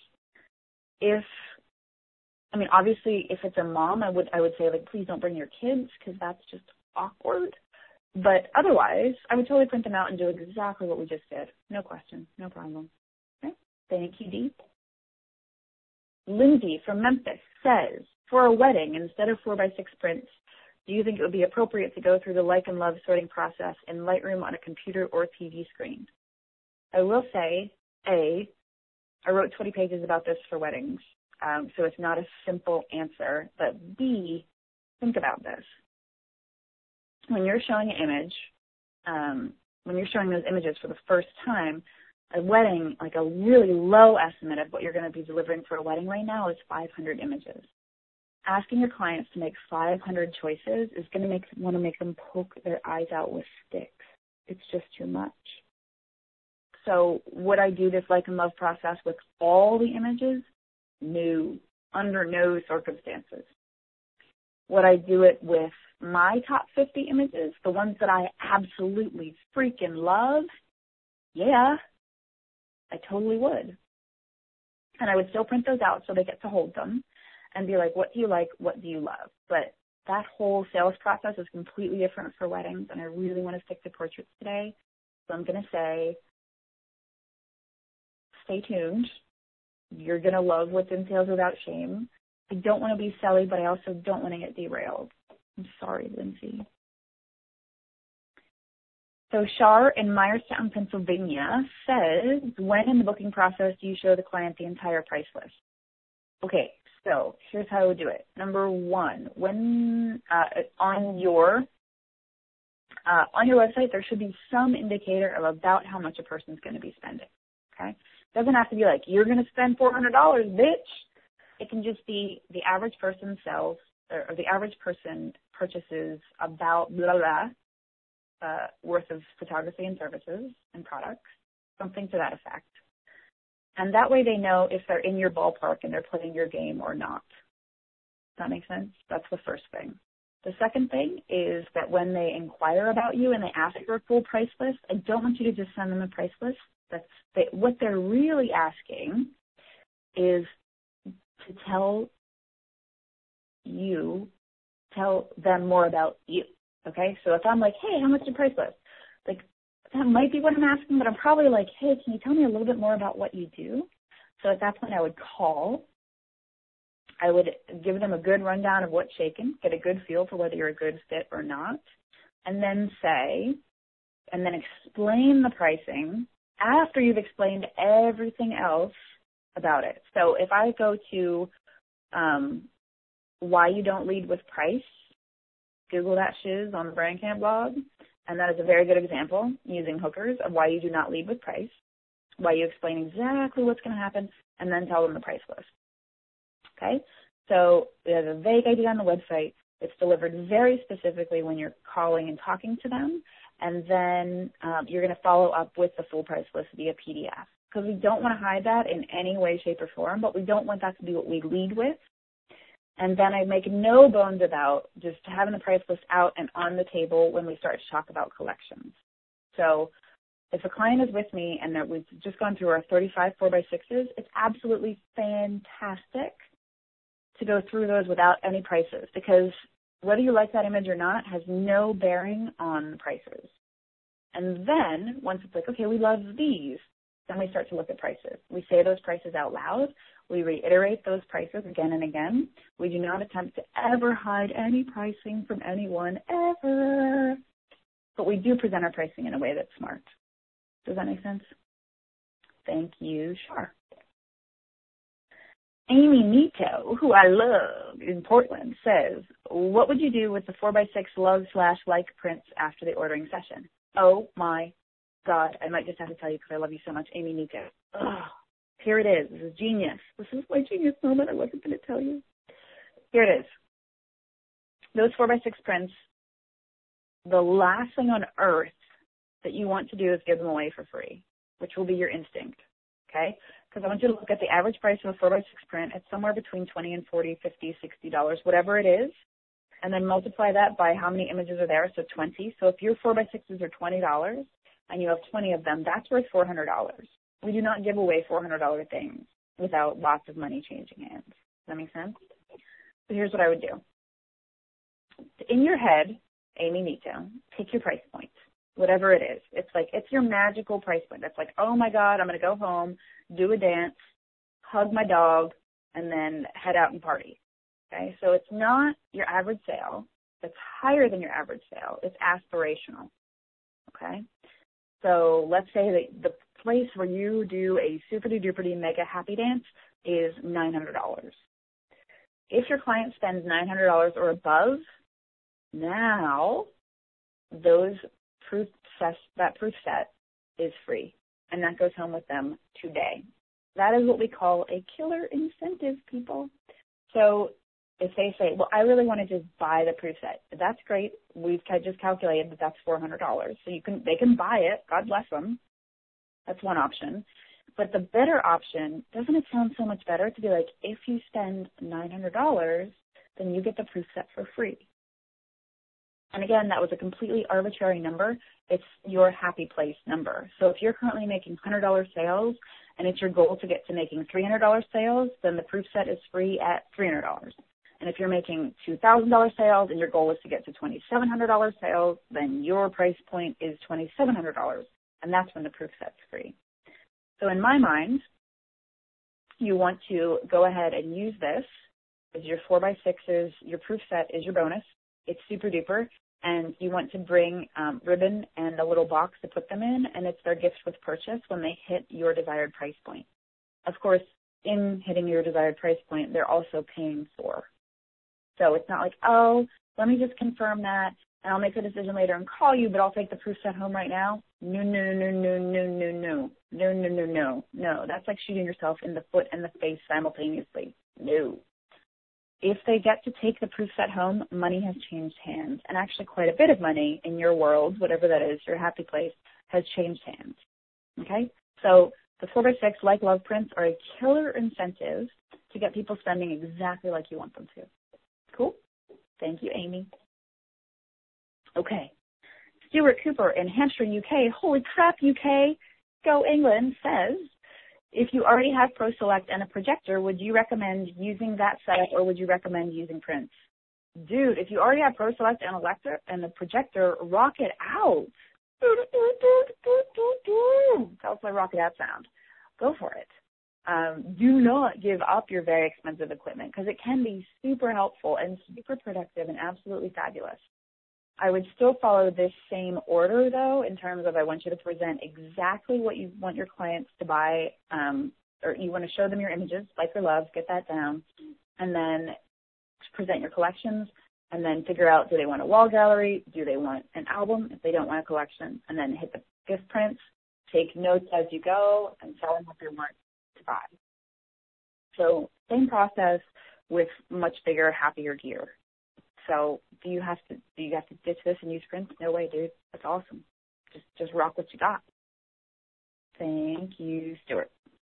Obviously, if it's a mom, I would say, like, please don't bring your kids, because that's just awkward. But otherwise, I would totally print them out and do exactly what we just did. No question. No problem. Okay? Thank you, Dee. Lindsay from Memphis says, for a wedding, instead of 4x6 prints, do you think it would be appropriate to go through the like and love sorting process in Lightroom on a computer or TV screen? I will say, A, I wrote 20 pages about this for weddings, so it's not a simple answer. But B, think about this. When you're showing an image, when you're showing those images for the first time, a wedding, like a really low estimate of what you're going to be delivering for a wedding right now is 500 images. Asking your clients to make 500 choices is going to want to make them poke their eyes out with sticks. It's just too much. So would I do this like and love process with all the images? No, under no circumstances. Would I do it with my top 50 images, the ones that I absolutely freaking love? Yeah, I totally would. And I would still print those out so they get to hold them and be like, what do you like? What do you love? But that whole sales process is completely different for weddings, and I really want to stick to portraits today. So I'm going to say, stay tuned. You're going to love what's in Sales Without Shame. I don't want to be silly, but I also don't want to get derailed. I'm sorry, Lindsay. So Shar in Myerstown, Pennsylvania says, when in the booking process do you show the client the entire price list? Okay, so here's how I would do it. Number one, when on your website, there should be some indicator of about how much a person's going to be spending. Okay, it doesn't have to be like, you're going to spend $400, bitch. It can just be the average person sells, or the average person purchases about blah, blah, worth of photography and services and products, something to that effect. And that way they know if they're in your ballpark and they're playing your game or not. Does that make sense? That's the first thing. The second thing is that when they inquire about you and they ask for a full price list, I don't want you to just send them a price list. What they're really asking is to tell them more about you. Okay, so if I'm like, hey, how much is the price list? Like, that might be what I'm asking, but I'm probably like, hey, can you tell me a little bit more about what you do? So at that point, I would call. I would give them a good rundown of what's shaken, get a good feel for whether you're a good fit or not, and then explain the pricing after you've explained everything else about it. So if I go to why you don't lead with price, Google that shiz on the Brand Camp blog, and that is a very good example using hookers of why you do not lead with price, why you explain exactly what's going to happen, and then tell them the price list. Okay? So we have a vague idea on the website. It's delivered very specifically when you're calling and talking to them, and then you're going to follow up with the full price list via PDF, because we don't want to hide that in any way, shape, or form, but we don't want that to be what we lead with. And then I make no bones about just having the price list out and on the table when we start to talk about collections. So if a client is with me and that we've just gone through our 35 4x6s, it's absolutely fantastic to go through those without any prices, because whether you like that image or not has no bearing on the prices. And then once it's like, okay, we love these, then we start to look at prices. We say those prices out loud. We reiterate those prices again and again. We do not attempt to ever hide any pricing from anyone, ever. But we do present our pricing in a way that's smart. Does that make sense? Thank you, Shar. Amy Nito, who I love in Portland, says, what would you do with the 4x6 love/like prints after the ordering session? Oh, my God. I might just have to tell you because I love you so much, Amy Nito. Ugh. Here it is. This is genius. This is my genius moment. I wasn't going to tell you. Here it is. Those 4x6 prints, the last thing on earth that you want to do is give them away for free, which will be your instinct, okay? because I want you to look at the average price of a 4x6 print. It's somewhere between $20 and $40, $50, $60, whatever it is, and then multiply that by how many images are there, so 20. So if your 4x6s are $20 and you have 20 of them, that's worth $400. We do not give away $400 things without lots of money changing hands. Does that make sense? So here's what I would do. In your head, Amy Nito, pick your price point, whatever it is. It's like, it's your magical price point. It's like, oh my God, I'm going to go home, do a dance, hug my dog, and then head out and party. Okay, so it's not your average sale. It's higher than your average sale. It's aspirational. Okay, so let's say that the place where you do a super-duper mega happy dance is $900. If your client spends $900 or above, now that proof set is free, and that goes home with them today. That is what we call a killer incentive, people. So if they say, well, I really want to just buy the proof set, that's great. We've just calculated that that's $400. So they can buy it. God bless them. That's one option. But the better option, doesn't it sound so much better to be like, if you spend $900, then you get the proof set for free. And again, that was a completely arbitrary number. It's your happy place number. So if you're currently making $100 sales and it's your goal to get to making $300 sales, then the proof set is free at $300. And if you're making $2,000 sales and your goal is to get to $2,700 sales, then your price point is $2,700. And that's when the proof set's free. So in my mind, you want to go ahead and use this as your 4x6s. Your proof set is your bonus. It's super duper, and you want to bring ribbon and a little box to put them in, and it's their gift with purchase when they hit your desired price point. Of course, in hitting your desired price point, they're also paying for. So it's not like, oh, let me just confirm that, and I'll make a decision later and call you, but I'll take the proof set home right now. No. That's like shooting yourself in the foot and the face simultaneously. No. If they get to take the proof set home, money has changed hands, and actually quite a bit of money in your world, whatever that is, your happy place, has changed hands. Okay? So the 4x6, like love prints, are a killer incentive to get people spending exactly like you want them to. Cool? Thank you, Amy. Okay. Stuart Cooper in Hampshire, UK, holy crap, UK, go England, says, if you already have ProSelect and a projector, would you recommend using that setup or would you recommend using prints? Dude, if you already have ProSelect and a projector, rock it out. That's my rock it out sound. Go for it. Do not give up your very expensive equipment because it can be super helpful and super productive and absolutely fabulous. I would still follow this same order, though, in terms of I want you to present exactly what you want your clients to buy, or you want to show them your images, like or love, get that down, and then present your collections, and then figure out, do they want a wall gallery, do they want an album, if they don't want a collection, and then hit the gift prints, take notes as you go, and tell them what they want to buy. So same process with much bigger, happier gear. So do you have to ditch this and use prints? No way, dude. That's awesome. Just rock what you got. Thank you, Stuart.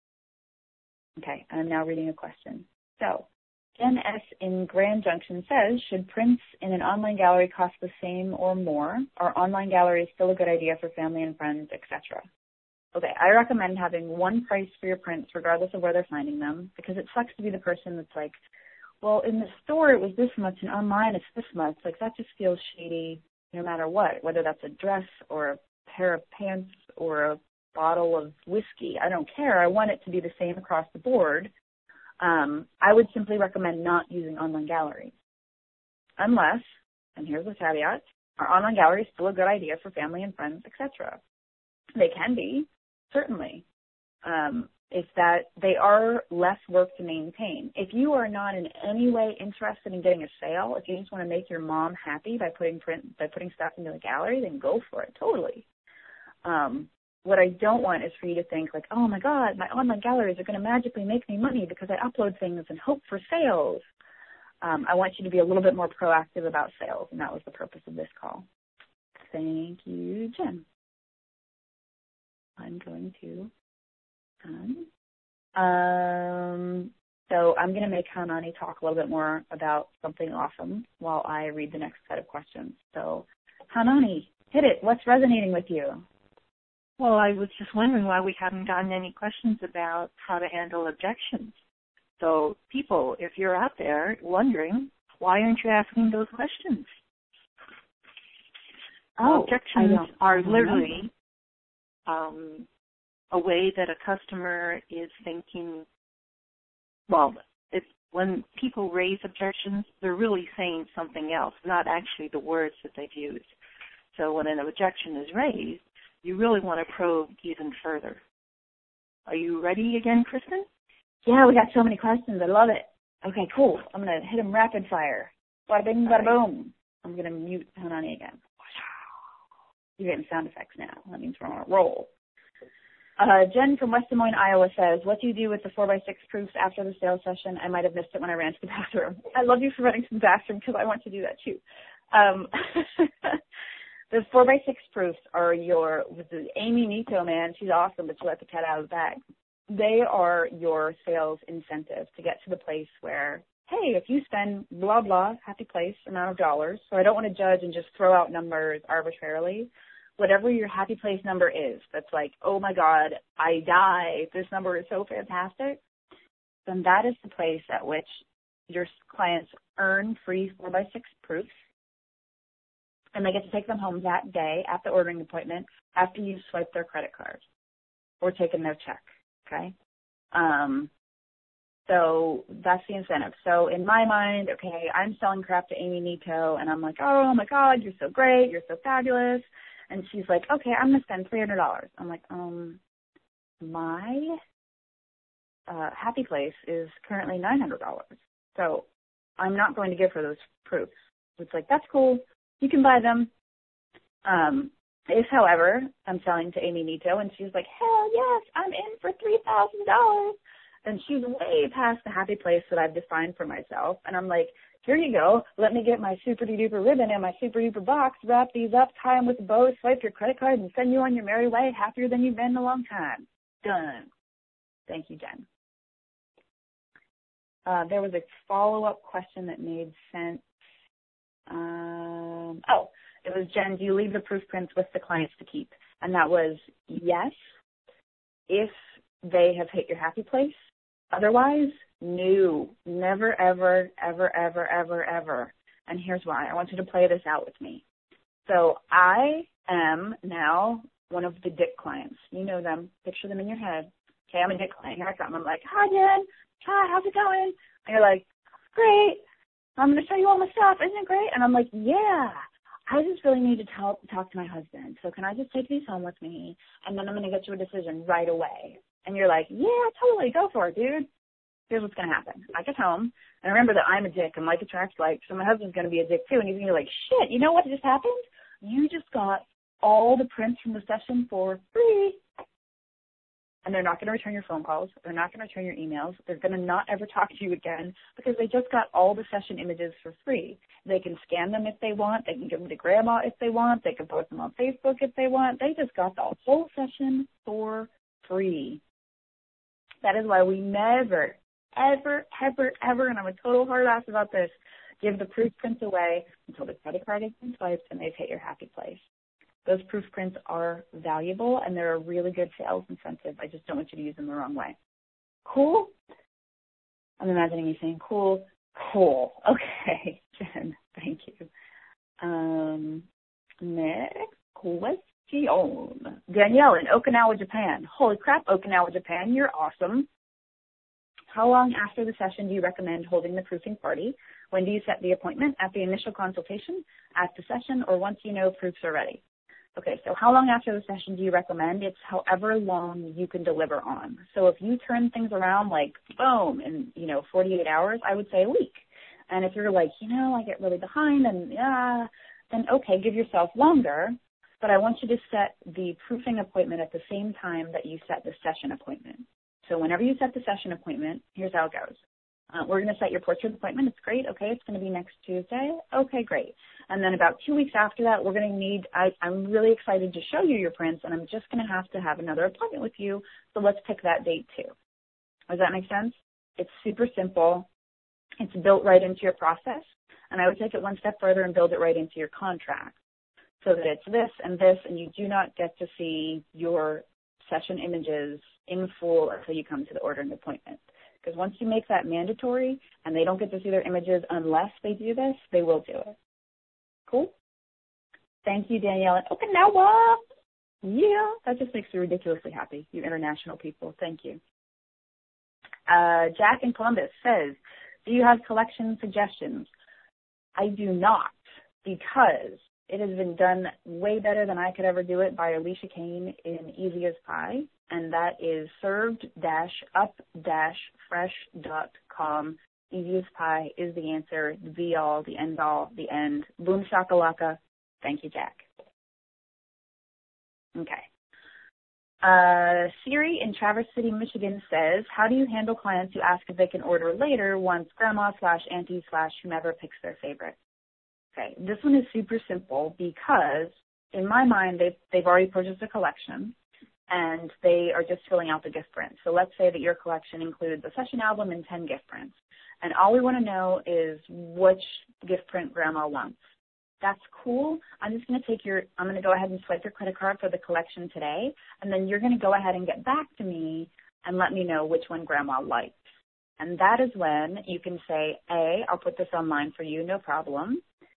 Okay, I'm now reading a question. So Jen S. in Grand Junction says, should prints in an online gallery cost the same or more? Are online galleries still a good idea for family and friends, etc.? Okay, I recommend having one price for your prints regardless of where they're finding them, because it sucks to be the person that's like, well, in the store it was this much, and online it's this much. Like, that just feels shady no matter what, whether that's a dress or a pair of pants or a bottle of whiskey. I don't care. I want it to be the same across the board. I would simply recommend not using online galleries. Unless, and here's the caveat, are online galleries still a good idea for family and friends, etc.? They can be, certainly. It's that they are less work to maintain. If you are not in any way interested in getting a sale, if you just want to make your mom happy by putting stuff into the gallery, then go for it, totally. What I don't want is for you to think like, oh my God, my online galleries are going to magically make me money because I upload things and hope for sales. I want you to be a little bit more proactive about sales, and that was the purpose of this call. Thank you, Jen. I'm going to So I'm going to make Hanani talk a little bit more about something awesome while I read the next set of questions. So Hanani, hit it. What's resonating with you? Well, I was just wondering why we haven't gotten any questions about how to handle objections. So people, if you're out there wondering, why aren't you asking those questions? Objections are literally a way that a customer is thinking, well, when people raise objections, they're really saying something else, not actually the words that they've used. So when an objection is raised, you really want to probe even further. Are you ready again, Kristen? Yeah, we got so many questions. I love it. Okay, cool. I'm going to hit them rapid fire. Bada bing, bada boom. I'm going to mute Hanani again. You're getting sound effects now. That means we're on a roll. Jen from West Des Moines, Iowa says, what do you do with the 4x6 proofs after the sales session? I might have missed it when I ran to the bathroom. I love you for running to the bathroom because I want to do that too. The 4x6 proofs are with Amy Nito, man. She's awesome, but she let the cat out of the bag. They are your sales incentive to get to the place where, hey, if you spend blah, blah, happy place amount of dollars, so I don't want to judge and just throw out numbers arbitrarily, whatever your happy place number is, that's like, oh my God, I die, this number is so fantastic, then that is the place at which your clients earn free 4x6 proofs, and they get to take them home that day at the ordering appointment after you swipe their credit card or taken their check, okay? So that's the incentive. So in my mind, okay, I'm selling crap to Amy Nito, and I'm like, oh my God, you're so great, you're so fabulous. And she's like, okay, I'm going to spend $300. I'm like, my happy place is currently $900. So I'm not going to give her those proofs. It's like, that's cool. You can buy them. If, however, I'm selling to Amy Nito, and she's like, hell yes, I'm in for $3,000. And she's way past the happy place that I've defined for myself. And I'm like, here you go. Let me get my super-duper ribbon and my super-duper box, wrap these up, tie them with a bow, swipe your credit card, and send you on your merry way, happier than you've been in a long time. Done. Thank you, Jen. There was a follow-up question that made sense. It was, Jen, do you leave the proof prints with the clients to keep? And that was yes, if they have hit your happy place. Otherwise, no, never, ever, ever, ever, ever, ever. And here's why. I want you to play this out with me. So I am now one of the Dick clients. You know them. Picture them in your head. Okay, I'm a Dick client. Here I come. I'm like, hi, Jen. Hi, how's it going? And you're like, great. I'm going to show you all my stuff. Isn't it great? And I'm like, yeah. I just really need to talk to my husband. So can I just take these home with me? And then I'm going to get you a decision right away. And you're like, yeah, totally. Go for it, dude. Here's what's going to happen. I get home, and remember that I'm a dick, and like attracts like, so my husband's going to be a dick too, and he's going to be like, shit, you know what just happened? You just got all the prints from the session for free. And they're not going to return your phone calls. They're not going to return your emails. They're going to not ever talk to you again because they just got all the session images for free. They can scan them if they want. They can give them to grandma if they want. They can post them on Facebook if they want. They just got the whole session for free. That is why we never, ever, ever, ever, and I'm a total hard ass about this, give the proof prints away until the credit card has been swiped and they've hit your happy place. Those proof prints are valuable and they're a really good sales incentive. I just don't want you to use them the wrong way. Cool? I'm imagining you saying cool. Cool. Okay, Jen, thank you. Next question. Danielle in Okinawa, Japan. Holy crap, Okinawa, Japan, you're awesome. How long after the session do you recommend holding the proofing party? When do you set the appointment? At the initial consultation, at the session, or once you know proofs are ready? Okay, so how long after the session do you recommend? It's however long you can deliver on. So if you turn things around like, boom, in, 48 hours, I would say a week. And if you're like, I get really behind and then okay, give yourself longer. But I want you to set the proofing appointment at the same time that you set the session appointment. So whenever you set the session appointment, here's how it goes. We're going to set your portrait appointment. It's great. Okay, it's going to be next Tuesday. Okay, great. And then about 2 weeks after that, we're going to need, I'm really excited to show you your prints, and I'm just going to have another appointment with you. So let's pick that date too. Does that make sense? It's super simple. It's built right into your process. And I would take it one step further and build it right into your contract so that it's this, and you do not get to see your session images in full until you come to the ordering appointment. Because once you make that mandatory and they don't get to see their images unless they do this, they will do it. Cool? Thank you, Danielle. And Okinawa! Yeah, that just makes me ridiculously happy, you international people. Thank you. Jack in Columbus says, do you have collection suggestions? I do not, because it has been done way better than I could ever do it by Alicia Kane in Easy as Pie, and that is served-up-fresh.com. Easy as Pie is the answer, the be-all, the end-all, the end. Boom shakalaka. Thank you, Jack. Okay. Siri in Traverse City, Michigan says, how do you handle clients who ask if they can order later once grandma/auntie/whomever picks their favorite? Okay, this one is super simple because in my mind they've already purchased a collection and they are just filling out the gift print. So let's say that your collection includes a session album and 10 gift prints. And all we want to know is which gift print grandma wants. That's cool. I'm going to go ahead and swipe your credit card for the collection today, and then you're going to go ahead and get back to me and let me know which one grandma likes. And that is when you can say, A, I'll put this online for you, no problem.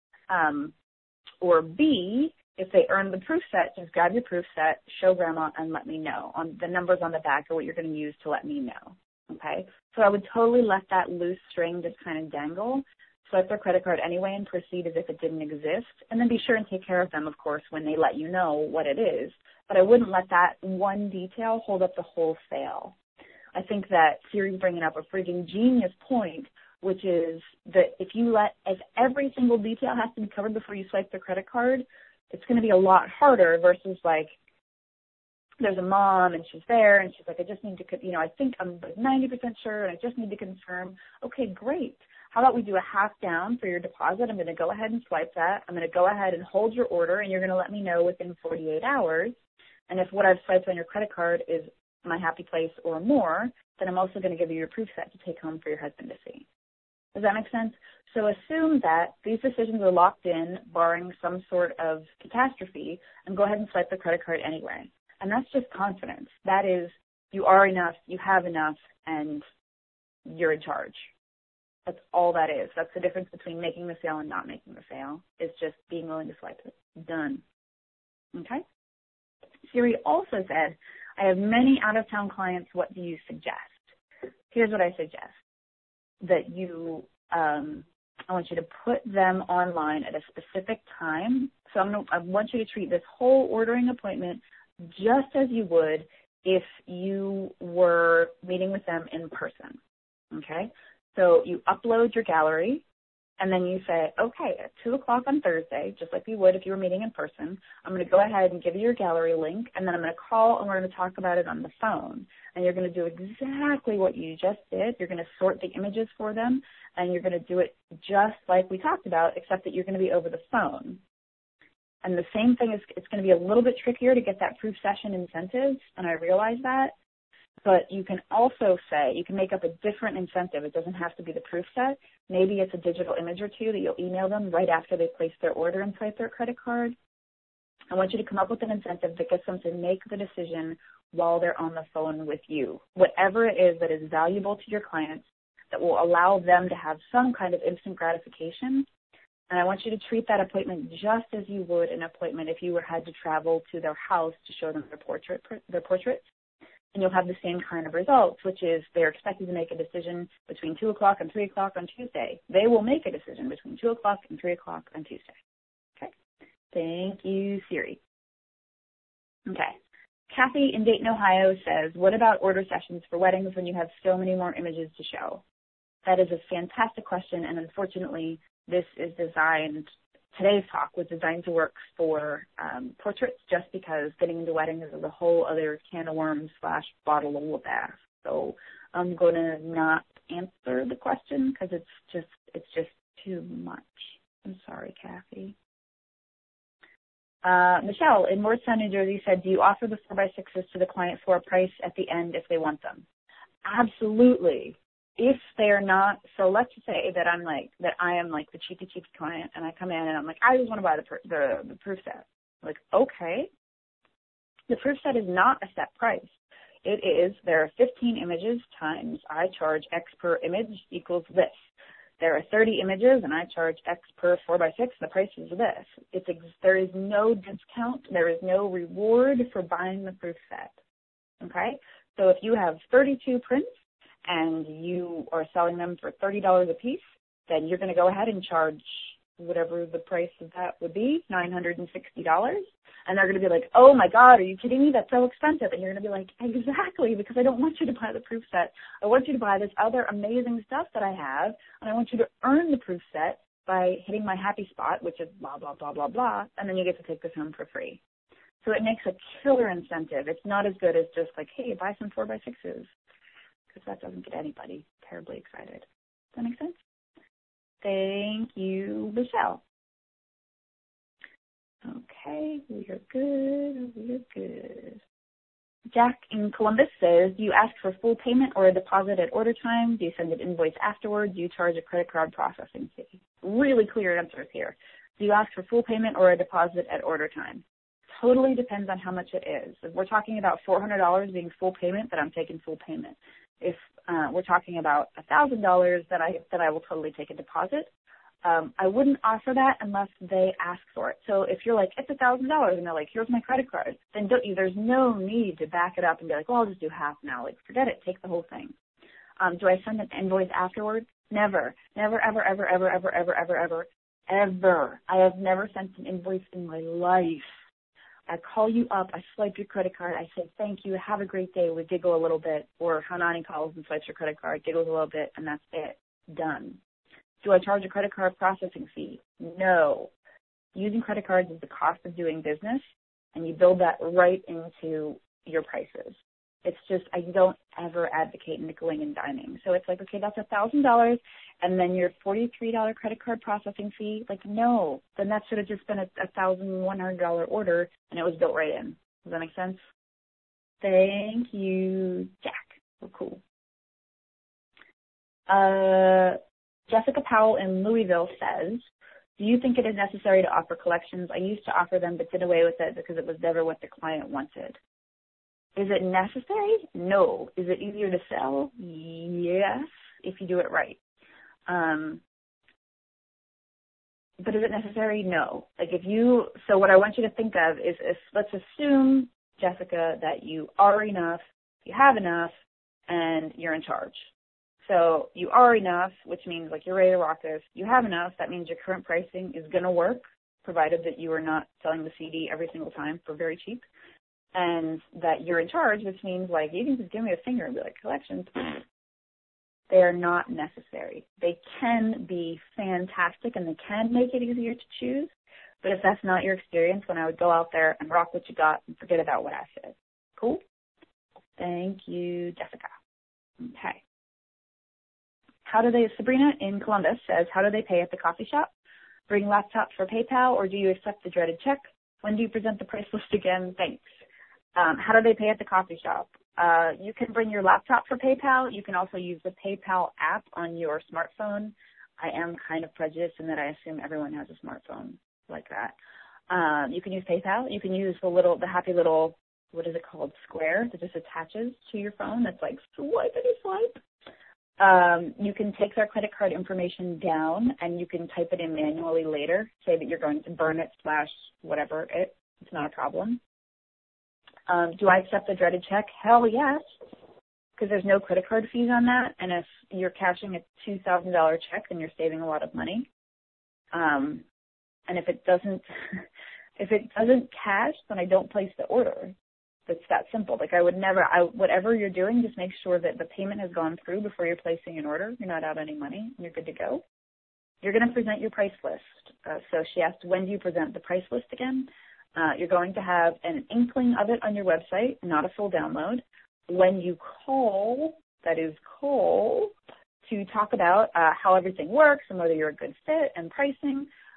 Or B, if they earn the proof set, just grab your proof set, show grandma, and let me know. The numbers on the back are what you're going to use to let me know. Okay? So I would totally let that loose string just kind of dangle. Swipe their credit card anyway and proceed as if it didn't exist. And then be sure and take care of them, of course, when they let you know what it is. But I wouldn't let that one detail hold up the whole sale. I think that Siri's bringing up a freaking genius point, which is that if every single detail has to be covered before you swipe the credit card, it's going to be a lot harder versus like there's a mom and she's there and she's like, I just need to, I think I'm 90% sure and I just need to confirm. Okay, great. How about we do a half down for your deposit? I'm going to go ahead and swipe that. I'm going to go ahead and hold your order, and you're going to let me know within 48 hours. And if what I've swiped on your credit card is my happy place or more, then I'm also going to give you your proof set to take home for your husband to see. Does that make sense? So assume that these decisions are locked in, barring some sort of catastrophe, and go ahead and swipe the credit card anyway. And that's just confidence. That is, you are enough, you have enough, and you're in charge. That's all that is. That's the difference between making the sale and not making the sale. It's just being willing to swipe it. Done. Okay? Siri also said, I have many out-of-town clients. What do you suggest? Here's what I suggest. That you, I want you to put them online at a specific time. So I want you to treat this whole ordering appointment just as you would if you were meeting with them in person. Okay? So you upload your gallery, and then you say, okay, at 2 o'clock on Thursday, just like you would if you were meeting in person, I'm going to go ahead and give you your gallery link, and then I'm going to call, and we're going to talk about it on the phone. And you're going to do exactly what you just did. You're going to sort the images for them, and you're going to do it just like we talked about, except that you're going to be over the phone. And the same thing is, it's going to be a little bit trickier to get that proof session incentive, and I realize that. But you can also say, you can make up a different incentive. It doesn't have to be the proof set. Maybe it's a digital image or two that you'll email them right after they place their order and swipe their credit card. I want you to come up with an incentive that gets them to make the decision while they're on the phone with you. Whatever it is that is valuable to your clients that will allow them to have some kind of instant gratification. And I want you to treat that appointment just as you would an appointment if you had to travel to their house to show them their portraits. And you'll have the same kind of results, which is they're expected to make a decision between 2 o'clock and 3 o'clock on Tuesday. They will make a decision between 2 o'clock and 3 o'clock on Tuesday. Okay. Thank you, Siri. Okay. Kathy in Dayton, Ohio says, what about order sessions for weddings when you have so many more images to show? That is a fantastic question, and unfortunately, today's talk was designed to work for portraits just because getting into weddings is a whole other can of worms / bottle of bath. So I'm going to not answer the question because it's just too much. I'm sorry, Kathy. Michelle in Moorestown, New Jersey said, do you offer the 4x6s to the client for a price at the end if they want them? absolutely. If they're not, so let's say that I am like the cheapy client, and I come in and I'm like, I just want to buy the proof set. Like, okay, the proof set is not a set price. It is, there are 15 images times I charge X per image equals this. There are 30 images and I charge X per 4x6. The price is this. There is no discount. There is no reward for buying the proof set. Okay? So if you have 32 prints and you are selling them for $30 a piece, then you're going to go ahead and charge whatever the price of that would be, $960. And they're going to be like, oh my God, are you kidding me? That's so expensive. And you're going to be like, exactly, because I don't want you to buy the proof set. I want you to buy this other amazing stuff that I have, and I want you to earn the proof set by hitting my happy spot, which is blah, blah, blah, blah, blah, and then you get to take this home for free. So it makes a killer incentive. It's not as good as just like, hey, buy some 4x6s, because that doesn't get anybody terribly excited. Does that make sense? Thank you, Michelle. Okay, we are good. Jack in Columbus says, do you ask for full payment or a deposit at order time? Do you send an invoice afterward? Do you charge a credit card processing fee? Really clear answers here. Do you ask for full payment or a deposit at order time? Totally depends on how much it is. If we're talking about $400 being full payment, then I'm taking full payment. If we're talking about $1,000, then I will totally take a deposit. I wouldn't offer that unless they ask for it. So if you're like, it's $1,000 and they're like, here's my credit card, then there's no need to back it up and be like, well, I'll just do half now. Like, forget it. Take the whole thing. Do I send an invoice afterwards? Never. Never, ever, ever, ever, ever, ever, ever, ever, ever. I have never sent an invoice in my life. I call you up, I swipe your credit card, I say, thank you, have a great day, we giggle a little bit, or Hanani calls and swipes your credit card, giggles a little bit, and that's it. Done. Do I charge a credit card processing fee? No. Using credit cards is the cost of doing business, and you build that right into your prices. It's just, I don't ever advocate nickeling and diming. So it's like, okay, that's $1,000, and then your $43 credit card processing fee. Like, no, then that should have just been a $1,100 order, and it was built right in. Does that make sense? Thank you, Jack. We're cool. Jessica Powell in Louisville says, do you think it is necessary to offer collections? I used to offer them but did away with it because it was never what the client wanted. Is it necessary? No. Is it easier to sell? Yes, if you do it right. But is it necessary? No. So what I want you to think of is let's assume, Jessica, that you are enough, you have enough, and you're in charge. So you are enough, which means like you're ready to rock this. You have enough, that means your current pricing is going to work, provided that you are not selling the CD every single time for very cheap. And that you're in charge, which means like you can just give me a finger and be like, collections. They are not necessary. They can be fantastic and they can make it easier to choose. But if that's not your experience, then I would go out there and rock what you got and forget about what I said. Cool? Thank you, Jessica. Okay. Sabrina in Columbus says, how do they pay at the coffee shop? Bring laptop for PayPal, or do you accept the dreaded check? When do you present the price list again? Thanks. How do they pay at the coffee shop? You can bring your laptop for PayPal. You can also use the PayPal app on your smartphone. I am kind of prejudiced in that I assume everyone has a smartphone like that. You can use PayPal. You can use the happy little, what is it called, square that just attaches to your phone. That's like swipe and swipe. You can take their credit card information down and you can type it in manually later. Say that you're going to burn it / whatever. It's not a problem. Do I accept the dreaded check? Hell yes, because there's no credit card fees on that. And if you're cashing a $2,000 check, then you're saving a lot of money. And if it doesn't cash, then I don't place the order. It's that simple. Like whatever you're doing, just make sure that the payment has gone through before you're placing an order. You're not out any money, and you're good to go. You're going to present your price list. So she asked, when do you present the price list again? You're going to have an inkling of it on your website, not a full download. When you call, that is call, to talk about how everything works and whether you're a good fit and pricing,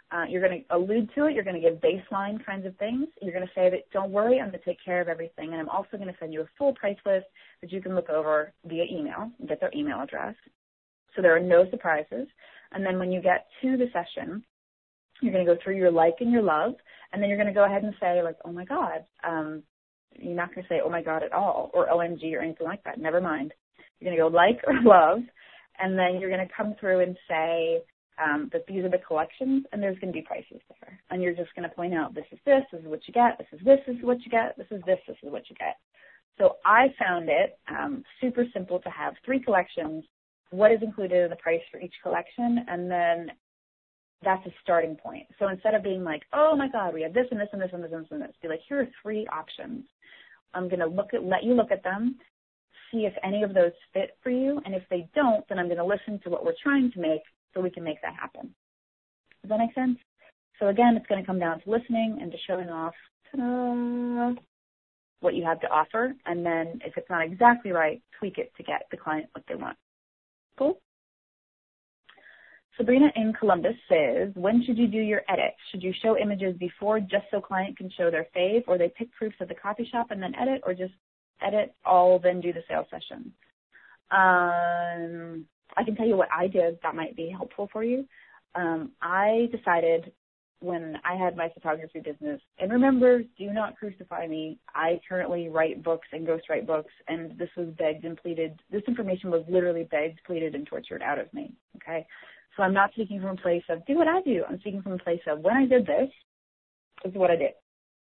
You're going to allude to it. You're going to give baseline kinds of things. You're going to say that, don't worry, I'm going to take care of everything. And I'm also going to send you a full price list that you can look over via email and get their email address. So there are no surprises. And then when you get to the session, you're going to go through your like and your love. And then you're going to go ahead and say, like, oh, my God. You're not going to say, oh, my God, at all, or OMG or anything like that. Never mind. You're going to go like or love. And then you're going to come through and say that these are the collections, and there's going to be prices there. And you're just going to point out, this is what you get, this is what you get, this is what you get. So I found it super simple to have 3 collections, what is included in the price for each collection, and then that's a starting point. So instead of being like, oh, my God, we have this and this and this and this and this and this, be like, here are 3 options. I'm going to let you look at them, see if any of those fit for you, and if they don't, then I'm going to listen to what we're trying to make so we can make that happen. Does that make sense? So again, it's going to come down to listening and to showing off what you have to offer, and then if it's not exactly right, tweak it to get the client what they want. Cool? Sabrina in Columbus says, when should you do your edit? Should you show images before just so client can show their fave, or they pick proofs at the coffee shop and then edit, or just edit all, then do the sales session? I can tell you what I did that might be helpful for you. I decided when I had my photography business, and remember, do not crucify me. I currently write books and ghostwrite books, and this was begged and pleaded. This information was literally begged, pleaded, and tortured out of me, okay? So I'm not speaking from a place of do what I do. I'm speaking from a place of when I did this is what I did.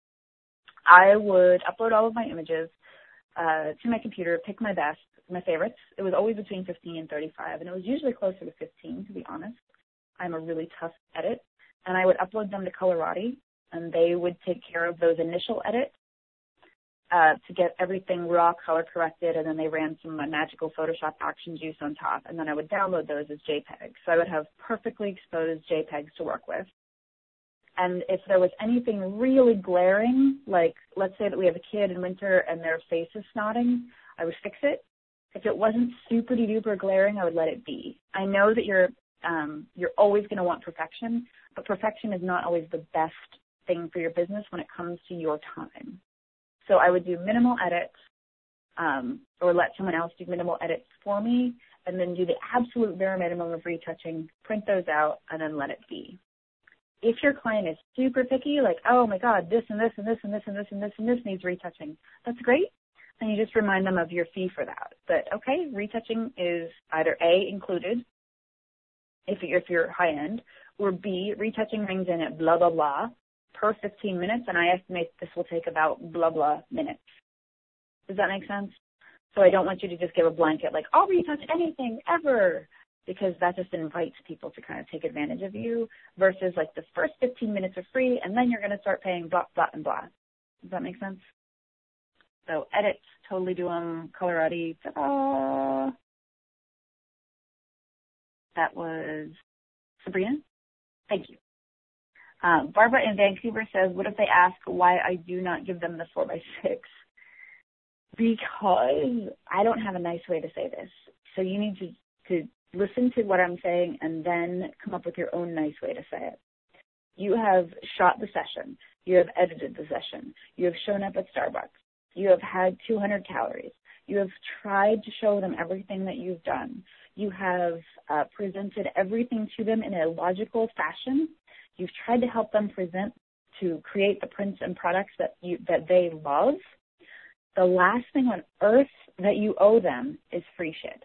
I would upload all of my images to my computer, pick my best, my favorites. It was always between 15 and 35, and it was usually closer to 15, to be honest. I'm a really tough edit. And I would upload them to Colorati, and they would take care of those initial edits to get everything raw color corrected, and then they ran some magical Photoshop action juice on top, and then I would download those as JPEGs. So I would have perfectly exposed JPEGs to work with. And if there was anything really glaring, like let's say that we have a kid in winter and their face is snotting, I would fix it. If it wasn't super duper glaring, I would let it be. I know that you're always going to want perfection, but perfection is not always the best thing for your business when it comes to your time. So I would do minimal edits or let someone else do minimal edits for me, and then do the absolute bare minimum of retouching, print those out, and then let it be. If your client is super picky, like, oh, my God, this and this and this and this and this and this and this needs retouching, that's great. And you just remind them of your fee for that. But, okay, retouching is either A, included, if you're high-end, or B, retouching rings in at blah, blah, blah, per 15 minutes, and I estimate this will take about blah, blah minutes. Does that make sense? So I don't want you to just give a blanket, like, I'll retouch anything ever, because that just invites people to kind of take advantage of you, versus, like, the first 15 minutes are free, and then you're going to start paying blah, blah, and blah. Does that make sense? So edits, totally do them, Colorati, ta-da! That was Sabrina. Thank you. Barbara in Vancouver says, what if they ask why I do not give them the 4x6? Because I don't have a nice way to say this. So you need to listen to what I'm saying and then come up with your own nice way to say it. You have shot the session. You have edited the session. You have shown up at Starbucks. You have had 200 calories. You have tried to show them everything that you've done. You have presented everything to them in a logical fashion. You've tried to help them to create the prints and products that they love. The last thing on earth that you owe them is free shit.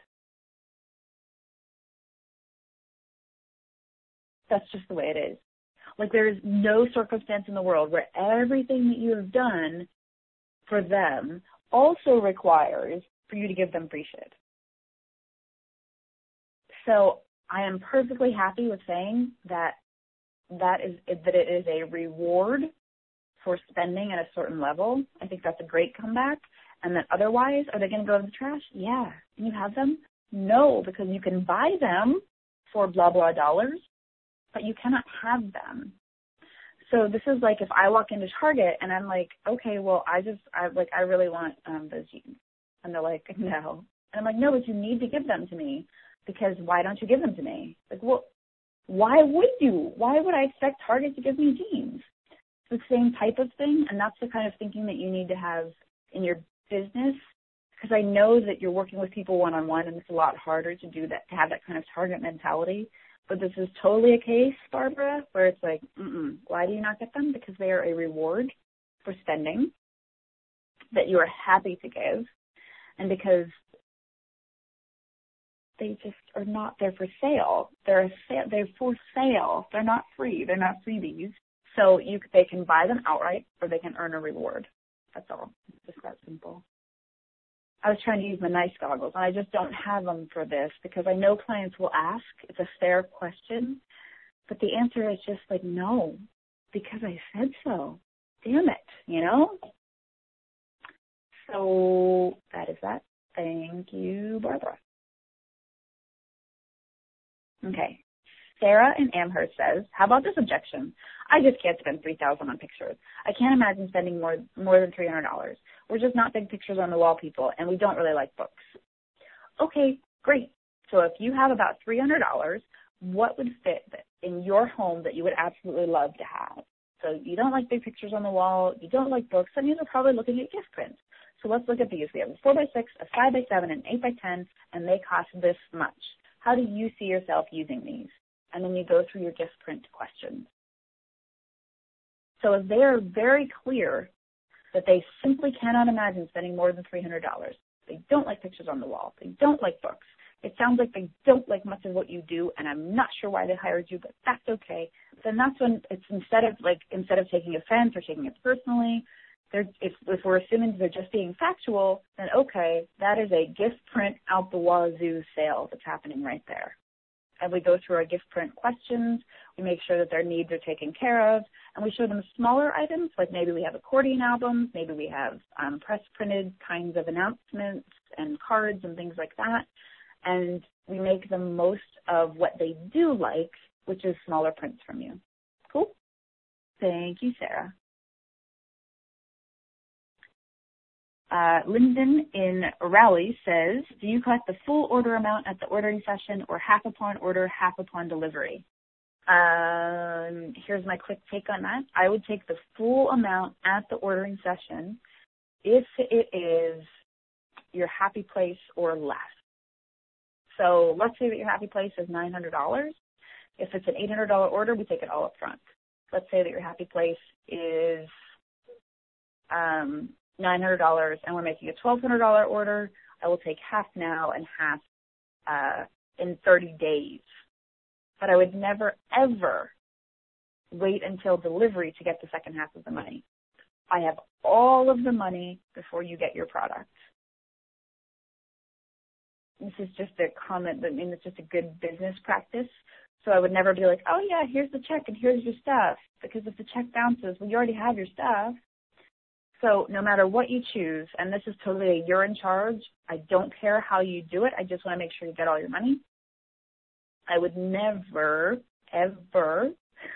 That's just the way it is. Like, there is no circumstance in the world where everything that you have done for them also requires for you to give them free shit. So I am perfectly happy with saying that it is a reward for spending at a certain level. I think that's a great comeback. And that otherwise, are they going to go in the trash? Yeah. Can you have them? No, because you can buy them for blah, blah dollars, but you cannot have them. So this is like if I walk into Target and I'm like, okay, well, I really want those jeans. And they're like, no. And I'm like, no, but you need to give them to me, because why don't you give them to me? Like, well, Why would you? Why would I expect Target to give me jeans? It's the same type of thing, and that's the kind of thinking that you need to have in your business, because I know that you're working with people one-on-one, and it's a lot harder to do that, to have that kind of target mentality. But this is totally a case, Barbara, where it's like, why do you not get them? Because they are a reward for spending that you are happy to give, and because they just are not there for sale. They're for sale. They're not free. They're not freebies. So they can buy them outright, or they can earn a reward. That's all. It's just that simple. I was trying to use my nice goggles, and I just don't have them for this because I know clients will ask. It's a fair question, but the answer is just like, no, because I said so. Damn it, you know? So that is that. Thank you, Barbara. Okay. Sarah in Amherst says, how about this objection? I just can't spend $3,000 on pictures. I can't imagine spending more than $300. We're just not big pictures on the wall people, and we don't really like books. Okay, great. So if you have about $300, what would fit in your home that you would absolutely love to have? So you don't like big pictures on the wall, you don't like books, then you're probably looking at gift prints. So let's look at these. We have a 4x6, a 5x7, and an 8x10, and they cost this much. How do you see yourself using these? And then you go through your gift print questions. So if they are very clear that they simply cannot imagine spending more than $300, they don't like pictures on the wall, they don't like books, it sounds like they don't like much of what you do, and I'm not sure why they hired you, but that's okay, then that's when it's instead of taking offense or taking it personally, if we're assuming they're just being factual, then okay, that is a gift print out the wazoo sale that's happening right there. And we go through our gift print questions, we make sure that their needs are taken care of, and we show them smaller items, like maybe we have accordion albums, maybe we have press-printed kinds of announcements and cards and things like that, and we make the most of what they do like, which is smaller prints from you. Cool? Thank you, Sarah. Lyndon in Raleigh says, do you collect the full order amount at the ordering session or half upon order, half upon delivery? Here's my quick take on that. I would take the full amount at the ordering session if it is your happy place or less. So let's say that your happy place is $900. If it's an $800 order, we take it all up front. Let's say that your happy place is $900 and we're making a $1,200 order. I will take half now and half in 30 days. But I would never, ever wait until delivery to get the second half of the money. I have all of the money before you get your product. This is just a comment, it's just a good business practice. So I would never be like, oh yeah, here's the check and here's your stuff. Because if the check bounces, well, you already have your stuff. So no matter what you choose, and this is totally a you're in charge, I don't care how you do it, I just want to make sure you get all your money. I would never, ever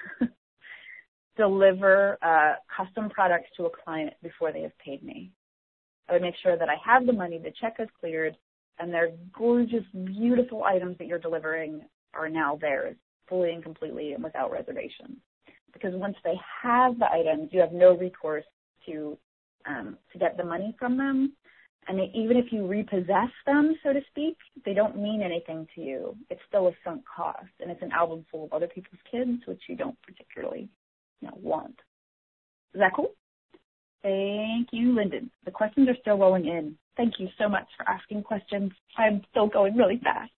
deliver custom products to a client before they have paid me. I would make sure that I have the money, the check is cleared, and their gorgeous, beautiful items that you're delivering are now theirs, fully and completely and without reservation. Because once they have the items, you have no recourse to get the money from them. And even if you repossess them, so to speak, they don't mean anything to you. It's still a sunk cost, and it's an album full of other people's kids, which you don't particularly, want. Is that cool? Thank you, Lyndon. The questions are still rolling in. Thank you so much for asking questions. I'm still going really fast.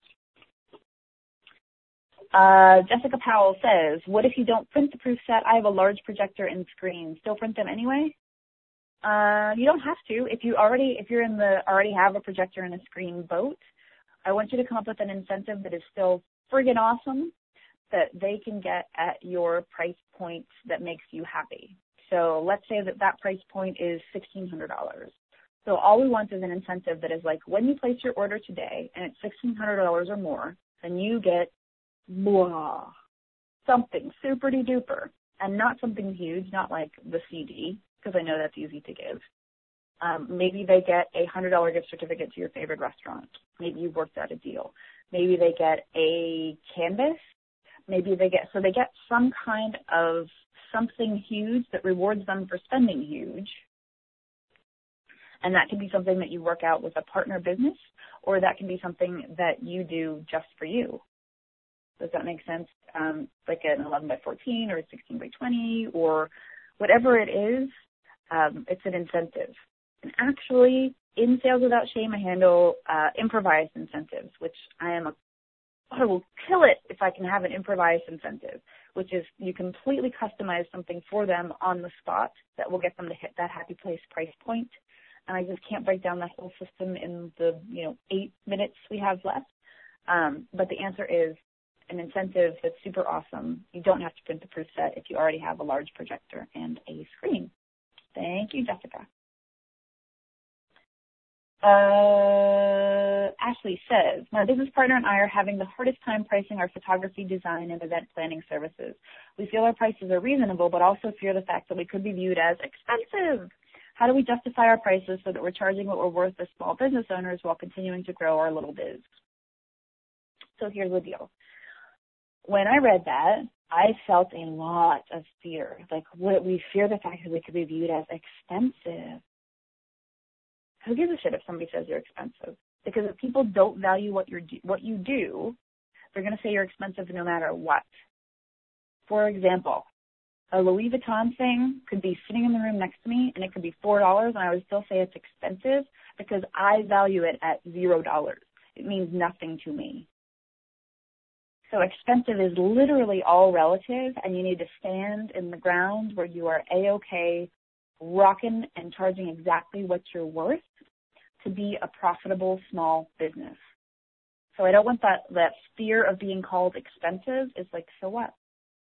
Jessica Powell says, what if you don't print the proof set? I have a large projector and screen. Still print them anyway? You don't have to. If you already have a projector and a screen boat, I want you to come up with an incentive that is still friggin' awesome that they can get at your price point that makes you happy. So let's say that price point is $1,600. So all we want is an incentive that is like, when you place your order today and it's $1,600 or more, then you get something super duper, and not something huge, not like the CD, because I know that's easy to give. Maybe they get a $100 gift certificate to your favorite restaurant. Maybe you've worked out a deal. Maybe they get a canvas. Maybe they get some kind of something huge that rewards them for spending huge. And that can be something that you work out with a partner business, or that can be something that you do just for you. Does that make sense? Like an 11 by 14 or a 16 by 20 or whatever it is, it's an incentive. And actually, in Sales Without Shame, I handle improvised incentives, which I will kill it if I can have an improvised incentive, which is you completely customize something for them on the spot that will get them to hit that happy place price point. And I just can't break down that whole system in the 8 minutes we have left. But the answer is an incentive that's super awesome. You don't have to print the proof set if you already have a large projector and a screen. Thank you, Jessica. Ashley says, my business partner and I are having the hardest time pricing our photography, design, and event planning services. We feel our prices are reasonable, but also fear the fact that we could be viewed as expensive. How do we justify our prices so that we're charging what we're worth as small business owners while continuing to grow our little biz? So here's the deal. When I read that, I felt a lot of fear. Like, we fear the fact that we could be viewed as expensive. Who gives a shit if somebody says you're expensive? Because if people don't value what you do, they're going to say you're expensive no matter what. For example, a Louis Vuitton thing could be sitting in the room next to me, and it could be $4, and I would still say it's expensive because I value it at $0. It means nothing to me. So expensive is literally all relative, and you need to stand in the ground where you are A-okay, rocking and charging exactly what you're worth to be a profitable small business. So I don't want that fear of being called expensive. It's like, so what?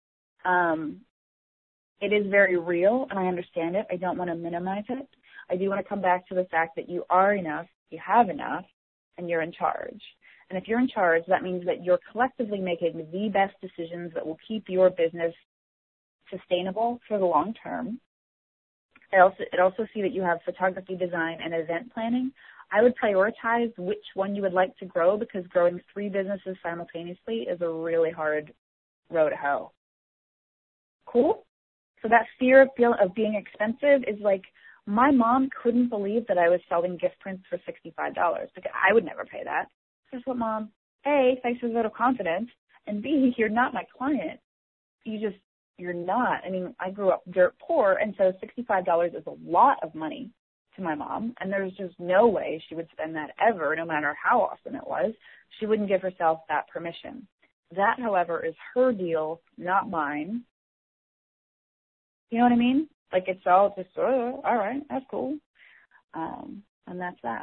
It is very real, and I understand it. I don't want to minimize it. I do want to come back to the fact that you are enough, you have enough, and you're in charge. And if you're in charge, that means that you're collectively making the best decisions that will keep your business sustainable for the long term. I also see that you have photography, design, and event planning. I would prioritize which one you would like to grow because growing 3 businesses simultaneously is a really hard road to hoe. Cool? So that fear of being expensive is like, my mom couldn't believe that I was selling gift prints for $65 because I would never pay that. Guess what, Mom? A, thanks for the vote of confidence, and B, you're not my client. You're not. I mean, I grew up dirt poor, and so $65 is a lot of money to my mom, and there's just no way she would spend that ever, no matter how awesome it was. She wouldn't give herself that permission. That, however, is her deal, not mine. You know what I mean? Like, it's all just, all right, that's cool. And that's that.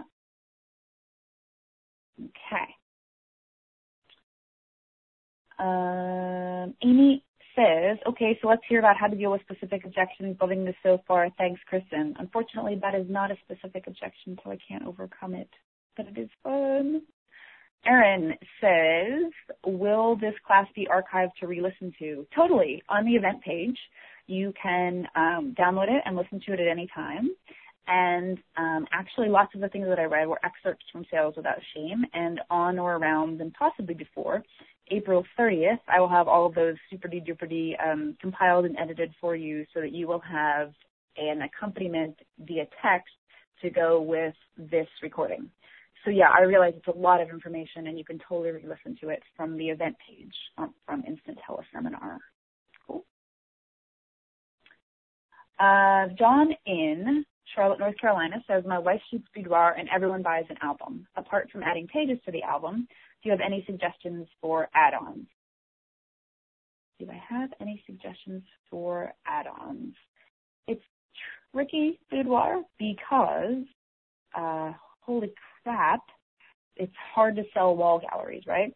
Okay. Amy says, okay, so let's hear about how to deal with specific objections. Loving this so far. Thanks, Kristen. Unfortunately, that is not a specific objection, so I can't overcome it. But it is fun. Erin says, will this class be archived to re-listen to? Totally. On the event page, you can download it and listen to it at any time. And actually, lots of the things that I read were excerpts from Sales Without Shame. And on or around, and possibly before, April 30th, I will have all of those super-duper compiled and edited for you so that you will have an accompaniment via text to go with this recording. So, yeah, I realize it's a lot of information, and you can totally re-listen to it from the event page from Instant Teleseminar. Cool. John in Charlotte, North Carolina says, my wife shoots boudoir and everyone buys an album. Apart from adding pages to the album, do you have any suggestions for add-ons? Do I have any suggestions for add-ons? It's tricky, boudoir, because, holy crap, it's hard to sell wall galleries, right?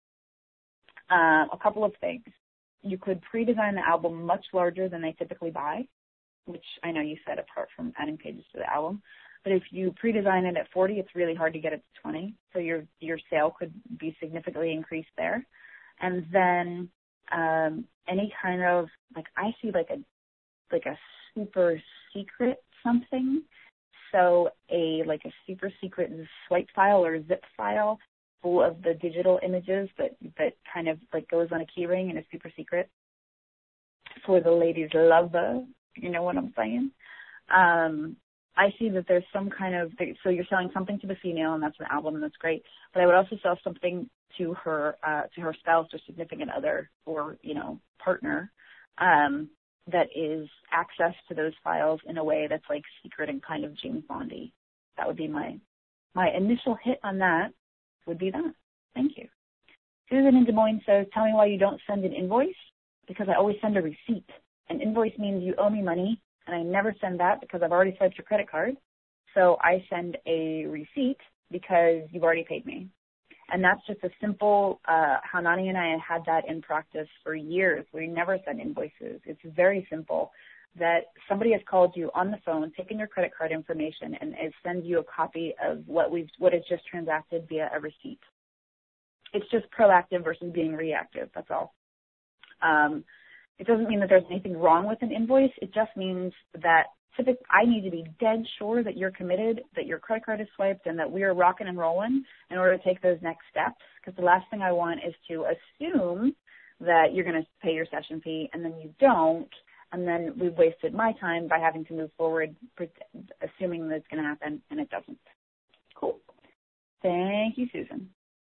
A couple of things. You could pre-design the album much larger than they typically buy, which I know you said apart from adding pages to the album. But if you pre-design it at 40, it's really hard to get it to 20. So your sale could be significantly increased there. And then any kind of, like, I see like a super secret something. So a super secret swipe file or zip file full of the digital images that kind of like goes on a key ring and is super secret for the ladies' lover. You know what I'm saying? I see that there's some kind of, so you're selling something to the female, and that's an album, and that's great. But I would also sell something to her spouse or significant other or, you know, partner, that is access to those files in a way that's like secret and kind of James Bondy. That would be my initial hit on that would be that. Thank you. Susan in Des Moines says, tell me why you don't send an invoice. Because I always send a receipt. An invoice means you owe me money, and I never send that because I've already swiped your credit card. So I send a receipt because you've already paid me. And that's just a simple, Hanani and I had that in practice for years. We never send invoices. It's very simple that somebody has called you on the phone, taken your credit card information, and sends you a copy of what is just transacted via a receipt. It's just proactive versus being reactive. That's all. It doesn't mean that there's anything wrong with an invoice. It just means that typically I need to be dead sure that you're committed, that your credit card is swiped, and that we are rocking and rolling in order to take those next steps. Because the last thing I want is to assume that you're going to pay your session fee, and then you don't, and then we've wasted my time by having to move forward, assuming that it's going to happen, and it doesn't. Cool. Thank you, Susan.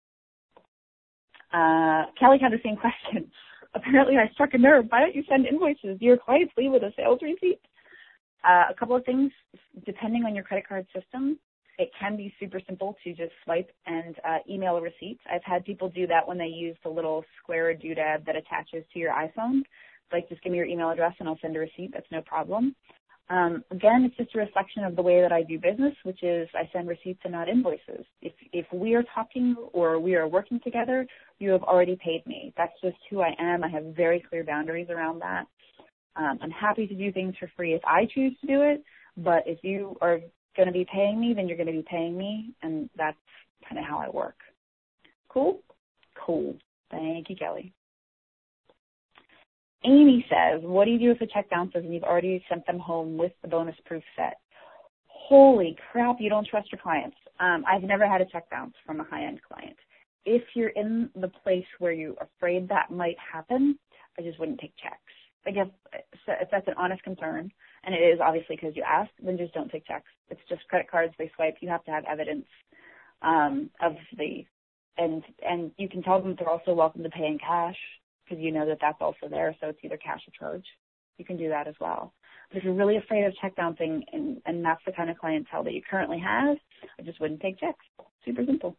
Kelly had the same question. Apparently I struck a nerve. Why don't you send invoices? Do your clients leave with a sales receipt? A couple of things. Depending on your credit card system, it can be super simple to just swipe and email a receipt. I've had people do that when they use the little square doodad that attaches to your iPhone. Like, just give me your email address and I'll send a receipt. That's no problem. Again, it's just a reflection of the way that I do business, which is I send receipts and not invoices. If we are talking or we are working together, you have already paid me. That's just who I am. I have very clear boundaries around that. I'm happy to do things for free if I choose to do it, but if you are going to be paying me, then you're going to be paying me, and that's kind of how I work. Cool? Cool. Thank you, Kelly. Amy says, what do you do if a check bounces and you've already sent them home with the bonus proof set? Holy crap, you don't trust your clients. I've never had a check bounce from a high-end client. If you're in the place where you're afraid that might happen, I just wouldn't take checks. Like if that's an honest concern, and it is obviously because you asked, then just don't take checks. It's just credit cards, they swipe. You have to have evidence and you can tell them they're also welcome to pay in cash, because you know that that's also there, so it's either cash or charge. You can do that as well. But if you're really afraid of check bouncing, and that's the kind of clientele that you currently have, I just wouldn't take checks. Super simple.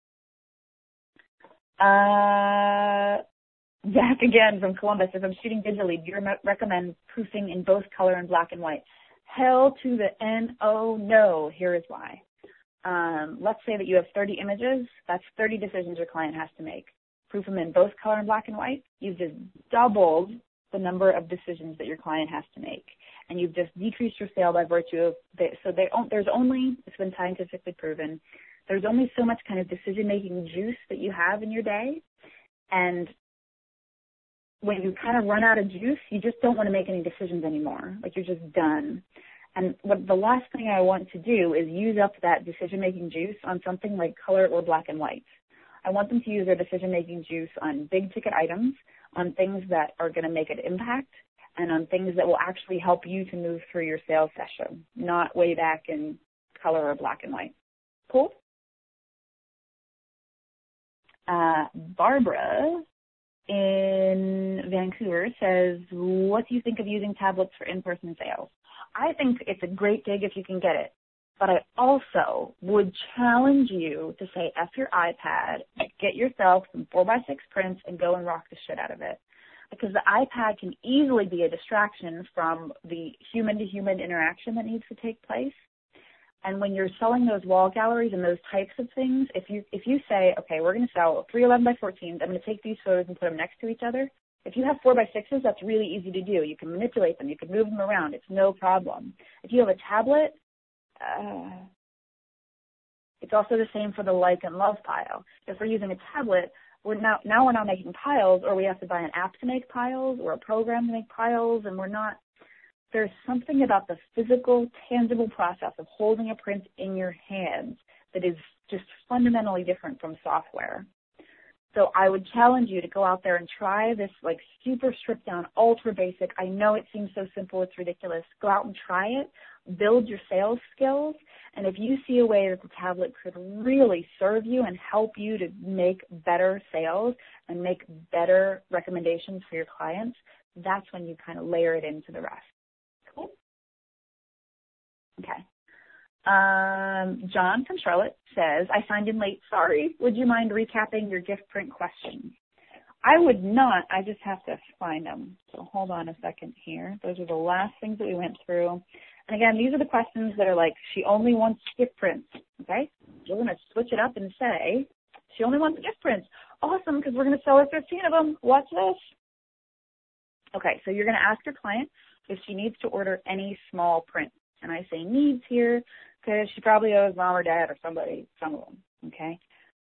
Back again from Columbus, if I'm shooting digitally, do you recommend proofing in both color and black and white? Hell to the N-O, no. Here is why. Let's say that you have 30 images. That's 30 decisions your client has to make. Proof them in both color and black and white, you've just doubled the number of decisions that your client has to make. And you've just decreased your sale by virtue of, there's only, it's been scientifically proven, there's only so much kind of decision-making juice that you have in your day. And when you kind of run out of juice, you just don't want to make any decisions anymore. Like, you're just done. And what the last thing I want to do is use up that decision-making juice on something like color or black and white. I want them to use their decision-making juice on big-ticket items, on things that are going to make an impact, and on things that will actually help you to move through your sales session, not way back in color or black and white. Cool? Barbara in Vancouver says, what do you think of using tablets for in-person sales? I think it's a great gig if you can get it. But I also would challenge you to say, F your iPad, get yourself some 4x6 prints and go and rock the shit out of it. Because the iPad can easily be a distraction from the human-to-human interaction that needs to take place. And when you're selling those wall galleries and those types of things, if you say, okay, we're going to sell 3 11x14s, I'm going to take these photos and put them next to each other. If you have 4x6s, that's really easy to do. You can manipulate them. You can move them around. It's no problem. If you have a tablet, it's also the same for the like and love pile. If we're using a tablet, we're not making piles, or we have to buy an app to make piles or a program to make piles, and there's something about the physical, tangible process of holding a print in your hands that is just fundamentally different from software. So I would challenge you to go out there and try this like super stripped down, ultra basic. I know it seems so simple, it's ridiculous. Go out and try it, build your sales skills, and if you see a way that the tablet could really serve you and help you to make better sales and make better recommendations for your clients, that's when you kind of layer it into the rest. Cool? Okay. John from Charlotte says, I signed in late. Sorry. Would you mind recapping your gift print questions? I would not. I just have to find them. So hold on a second here. Those are the last things that we went through. And again, these are the questions that are like, she only wants gift prints. Okay? We're going to switch it up and say, she only wants gift prints. Awesome, because we're going to sell her 15 of them. Watch this. Okay, so you're going to ask your client if she needs to order any small print. And I say needs here because she probably owes mom or dad or somebody some of them, okay?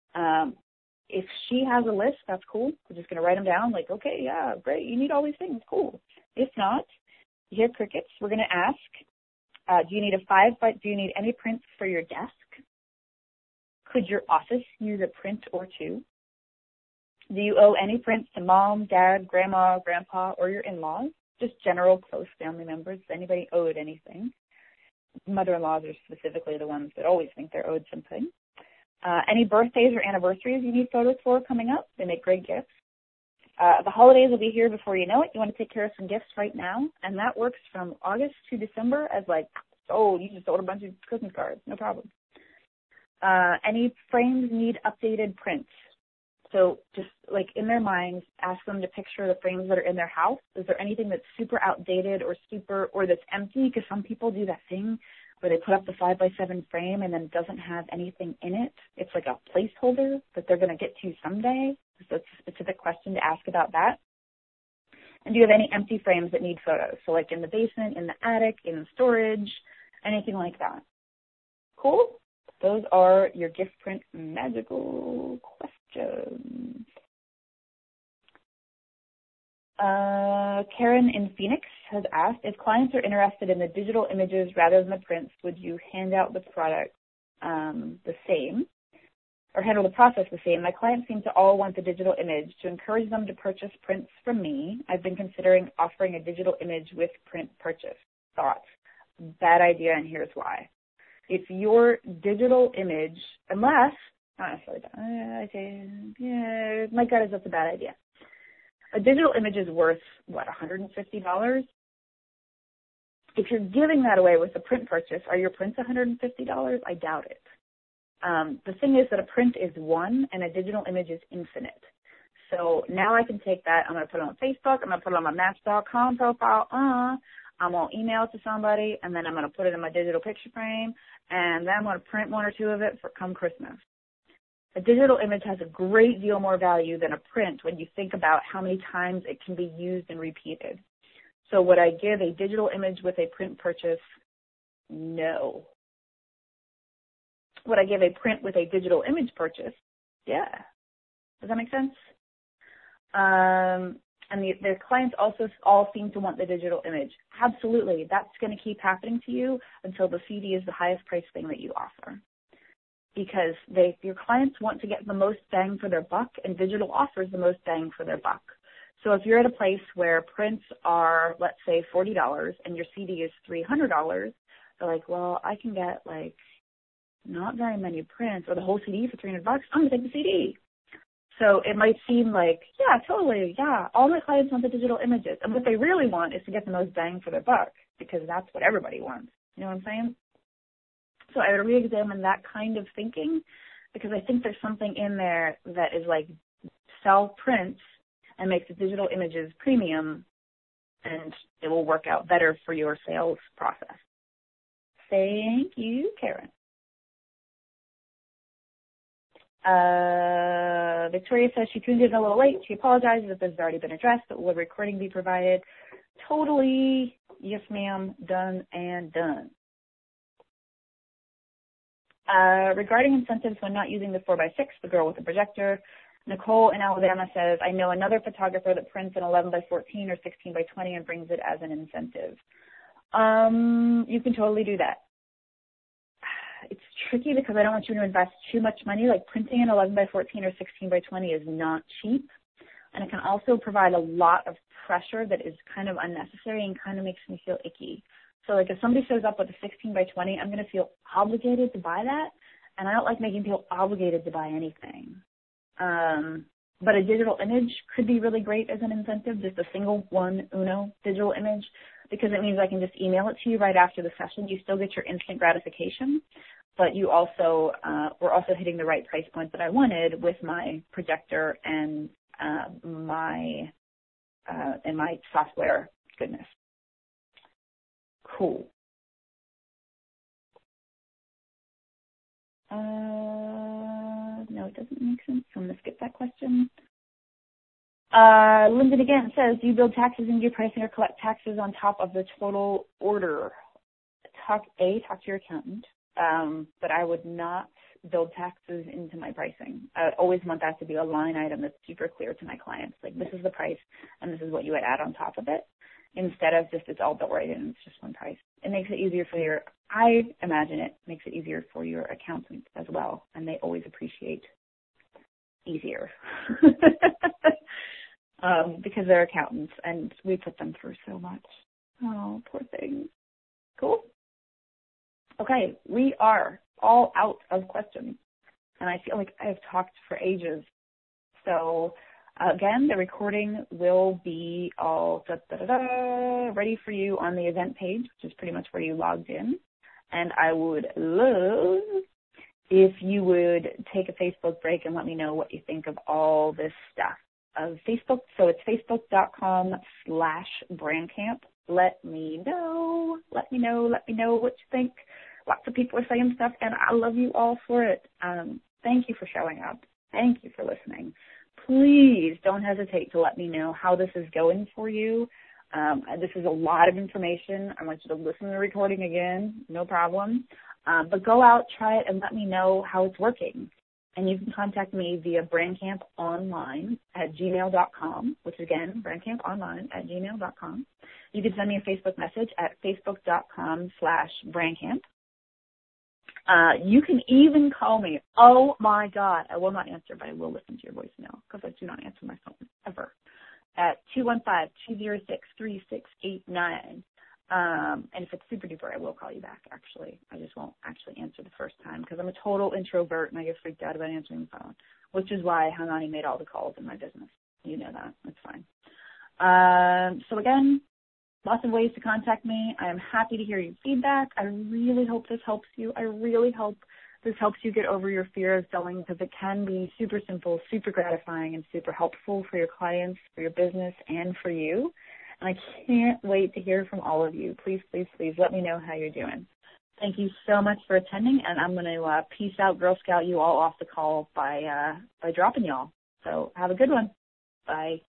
If she has a list, that's cool. We're just going to write them down like, okay, yeah, great, you need all these things, cool. If not, you hear crickets. We're going to ask, do you need any prints for your desk? Could your office use a print or two? Do you owe any prints to mom, dad, grandma, grandpa, or your in-laws? Just general close family members. Does anybody owed anything? Mother-in-laws are specifically the ones that always think they're owed something. Any birthdays or anniversaries you need photos for coming up? They make great gifts. The holidays will be here before you know it. You want to take care of some gifts right now, and that works from August to December as like, oh, you just sold a bunch of Christmas cards. No problem. Any frames need updated prints? So just like in their minds, ask them to picture the frames that are in their house. Is there anything that's super outdated or that's empty? Because some people do that thing where they put up the 5x7 frame and then it doesn't have anything in it. It's like a placeholder that they're going to get to someday. So it's a specific question to ask about that. And do you have any empty frames that need photos? So like in the basement, in the attic, in storage, anything like that. Cool? Those are your gift print magical questions. Karen in Phoenix has asked, if clients are interested in the digital images rather than the prints, would you hand out the product the same or handle the process the same? My clients seem to all want the digital image. To encourage them to purchase prints from me, I've been considering offering a digital image with print purchase. Thoughts? Bad idea, and here's why. If your digital image, unless, not necessarily, yeah, my gut is that's a bad idea. A digital image is worth, what, $150? If you're giving that away with a print purchase, are your prints $150? I doubt it. The thing is that a print is one and a digital image is infinite. So now I can take that, I'm going to put it on Facebook, I'm going to put it on my Match.com profile, I'm going to email it to somebody, and then I'm going to put it in my digital picture frame, and then I'm going to print one or two of it for come Christmas. A digital image has a great deal more value than a print when you think about how many times it can be used and repeated. So would I give a digital image with a print purchase? No. Would I give a print with a digital image purchase? Yeah. Does that make sense? And their clients also all seem to want the digital image. Absolutely. That's going to keep happening to you until the CD is the highest price thing that you offer. Because your clients want to get the most bang for their buck, and digital offers the most bang for their buck. So if you're at a place where prints are, let's say, $40 and your CD is $300, they're like, well, I can get like not very many prints or the whole CD for $300. I'm going to take the CD. So it might seem like, yeah, totally, yeah, all my clients want the digital images. And what they really want is to get the most bang for their buck, because that's what everybody wants. You know what I'm saying? So I would re-examine that kind of thinking, because I think there's something in there that is like sell prints and makes the digital images premium, and it will work out better for your sales process. Thank you, Karen. Victoria says she tuned in a little late. She apologizes if this has already been addressed, but will a recording be provided? Totally. Yes, ma'am. Done and done. Regarding incentives when not using the 4x6, the girl with the projector, Nicole in Alabama says, I know another photographer that prints an 11x14 or 16x20 and brings it as an incentive. You can totally do that. It's tricky because I don't want you to invest too much money. Like printing an 11 by 14 or 16 by 20 is not cheap. And it can also provide a lot of pressure that is kind of unnecessary and kind of makes me feel icky. So like if somebody shows up with a 16 by 20, I'm going to feel obligated to buy that. And I don't like making people obligated to buy anything. But a digital image could be really great as an incentive, just a single one uno digital image, because it means I can just email it to you right after the session. You still get your instant gratification, but you also, we're also hitting the right price point that I wanted with my projector and my software goodness. Cool. No, it doesn't make sense. So I'm going to skip that question. Lyndon again says, do you build taxes into your pricing or collect taxes on top of the total order? Talk to your accountant, but I would not build taxes into my pricing. I would always want that to be a line item that's super clear to my clients. Like, this is the price, and this is what you would add on top of it, instead of just it's all built right in, it's just one price. It makes it easier for I imagine it makes it easier for your accountant as well, and they always appreciate easier. Because they're accountants, and we put them through so much. Oh, poor things. Cool. Okay, we are all out of questions, and I feel like I've talked for ages. So, again, the recording will be all ready for you on the event page, which is pretty much where you logged in. And I would love if you would take a Facebook break and let me know what you think of all this stuff. Facebook, so it's facebook.com/brandcamp. Let me know what you think. Lots of people are saying stuff, and I love you all for it. Thank you for showing up. Thank you for listening. Please don't hesitate to let me know how this is going for you. This is a lot of information. I want you to listen to the recording again, no problem. But go out, try it, and let me know how it's working. And you can contact me via brandcamponline@gmail.com, which is, again, brandcamponline@gmail.com. You can send me a Facebook message at facebook.com/brandcamp. You can even call me. Oh, my God. I will not answer, but I will listen to your voicemail because I do not answer my phone ever. At 215-206-3689. And if it's super duper, I will call you back, actually. I just won't actually answer the first time because I'm a total introvert and I get freaked out about answering the phone, which is why Hanani made all the calls in my business. You know that. That's fine. So, again, lots of ways to contact me. I am happy to hear your feedback. I really hope this helps you. I really hope this helps you get over your fear of selling because it can be super simple, super gratifying, and super helpful for your clients, for your business, and for you. And I can't wait to hear from all of you. Please, please, please let me know how you're doing. Thank you so much for attending, and I'm going to peace out, Girl Scout you all off the call by dropping y'all. So have a good one. Bye.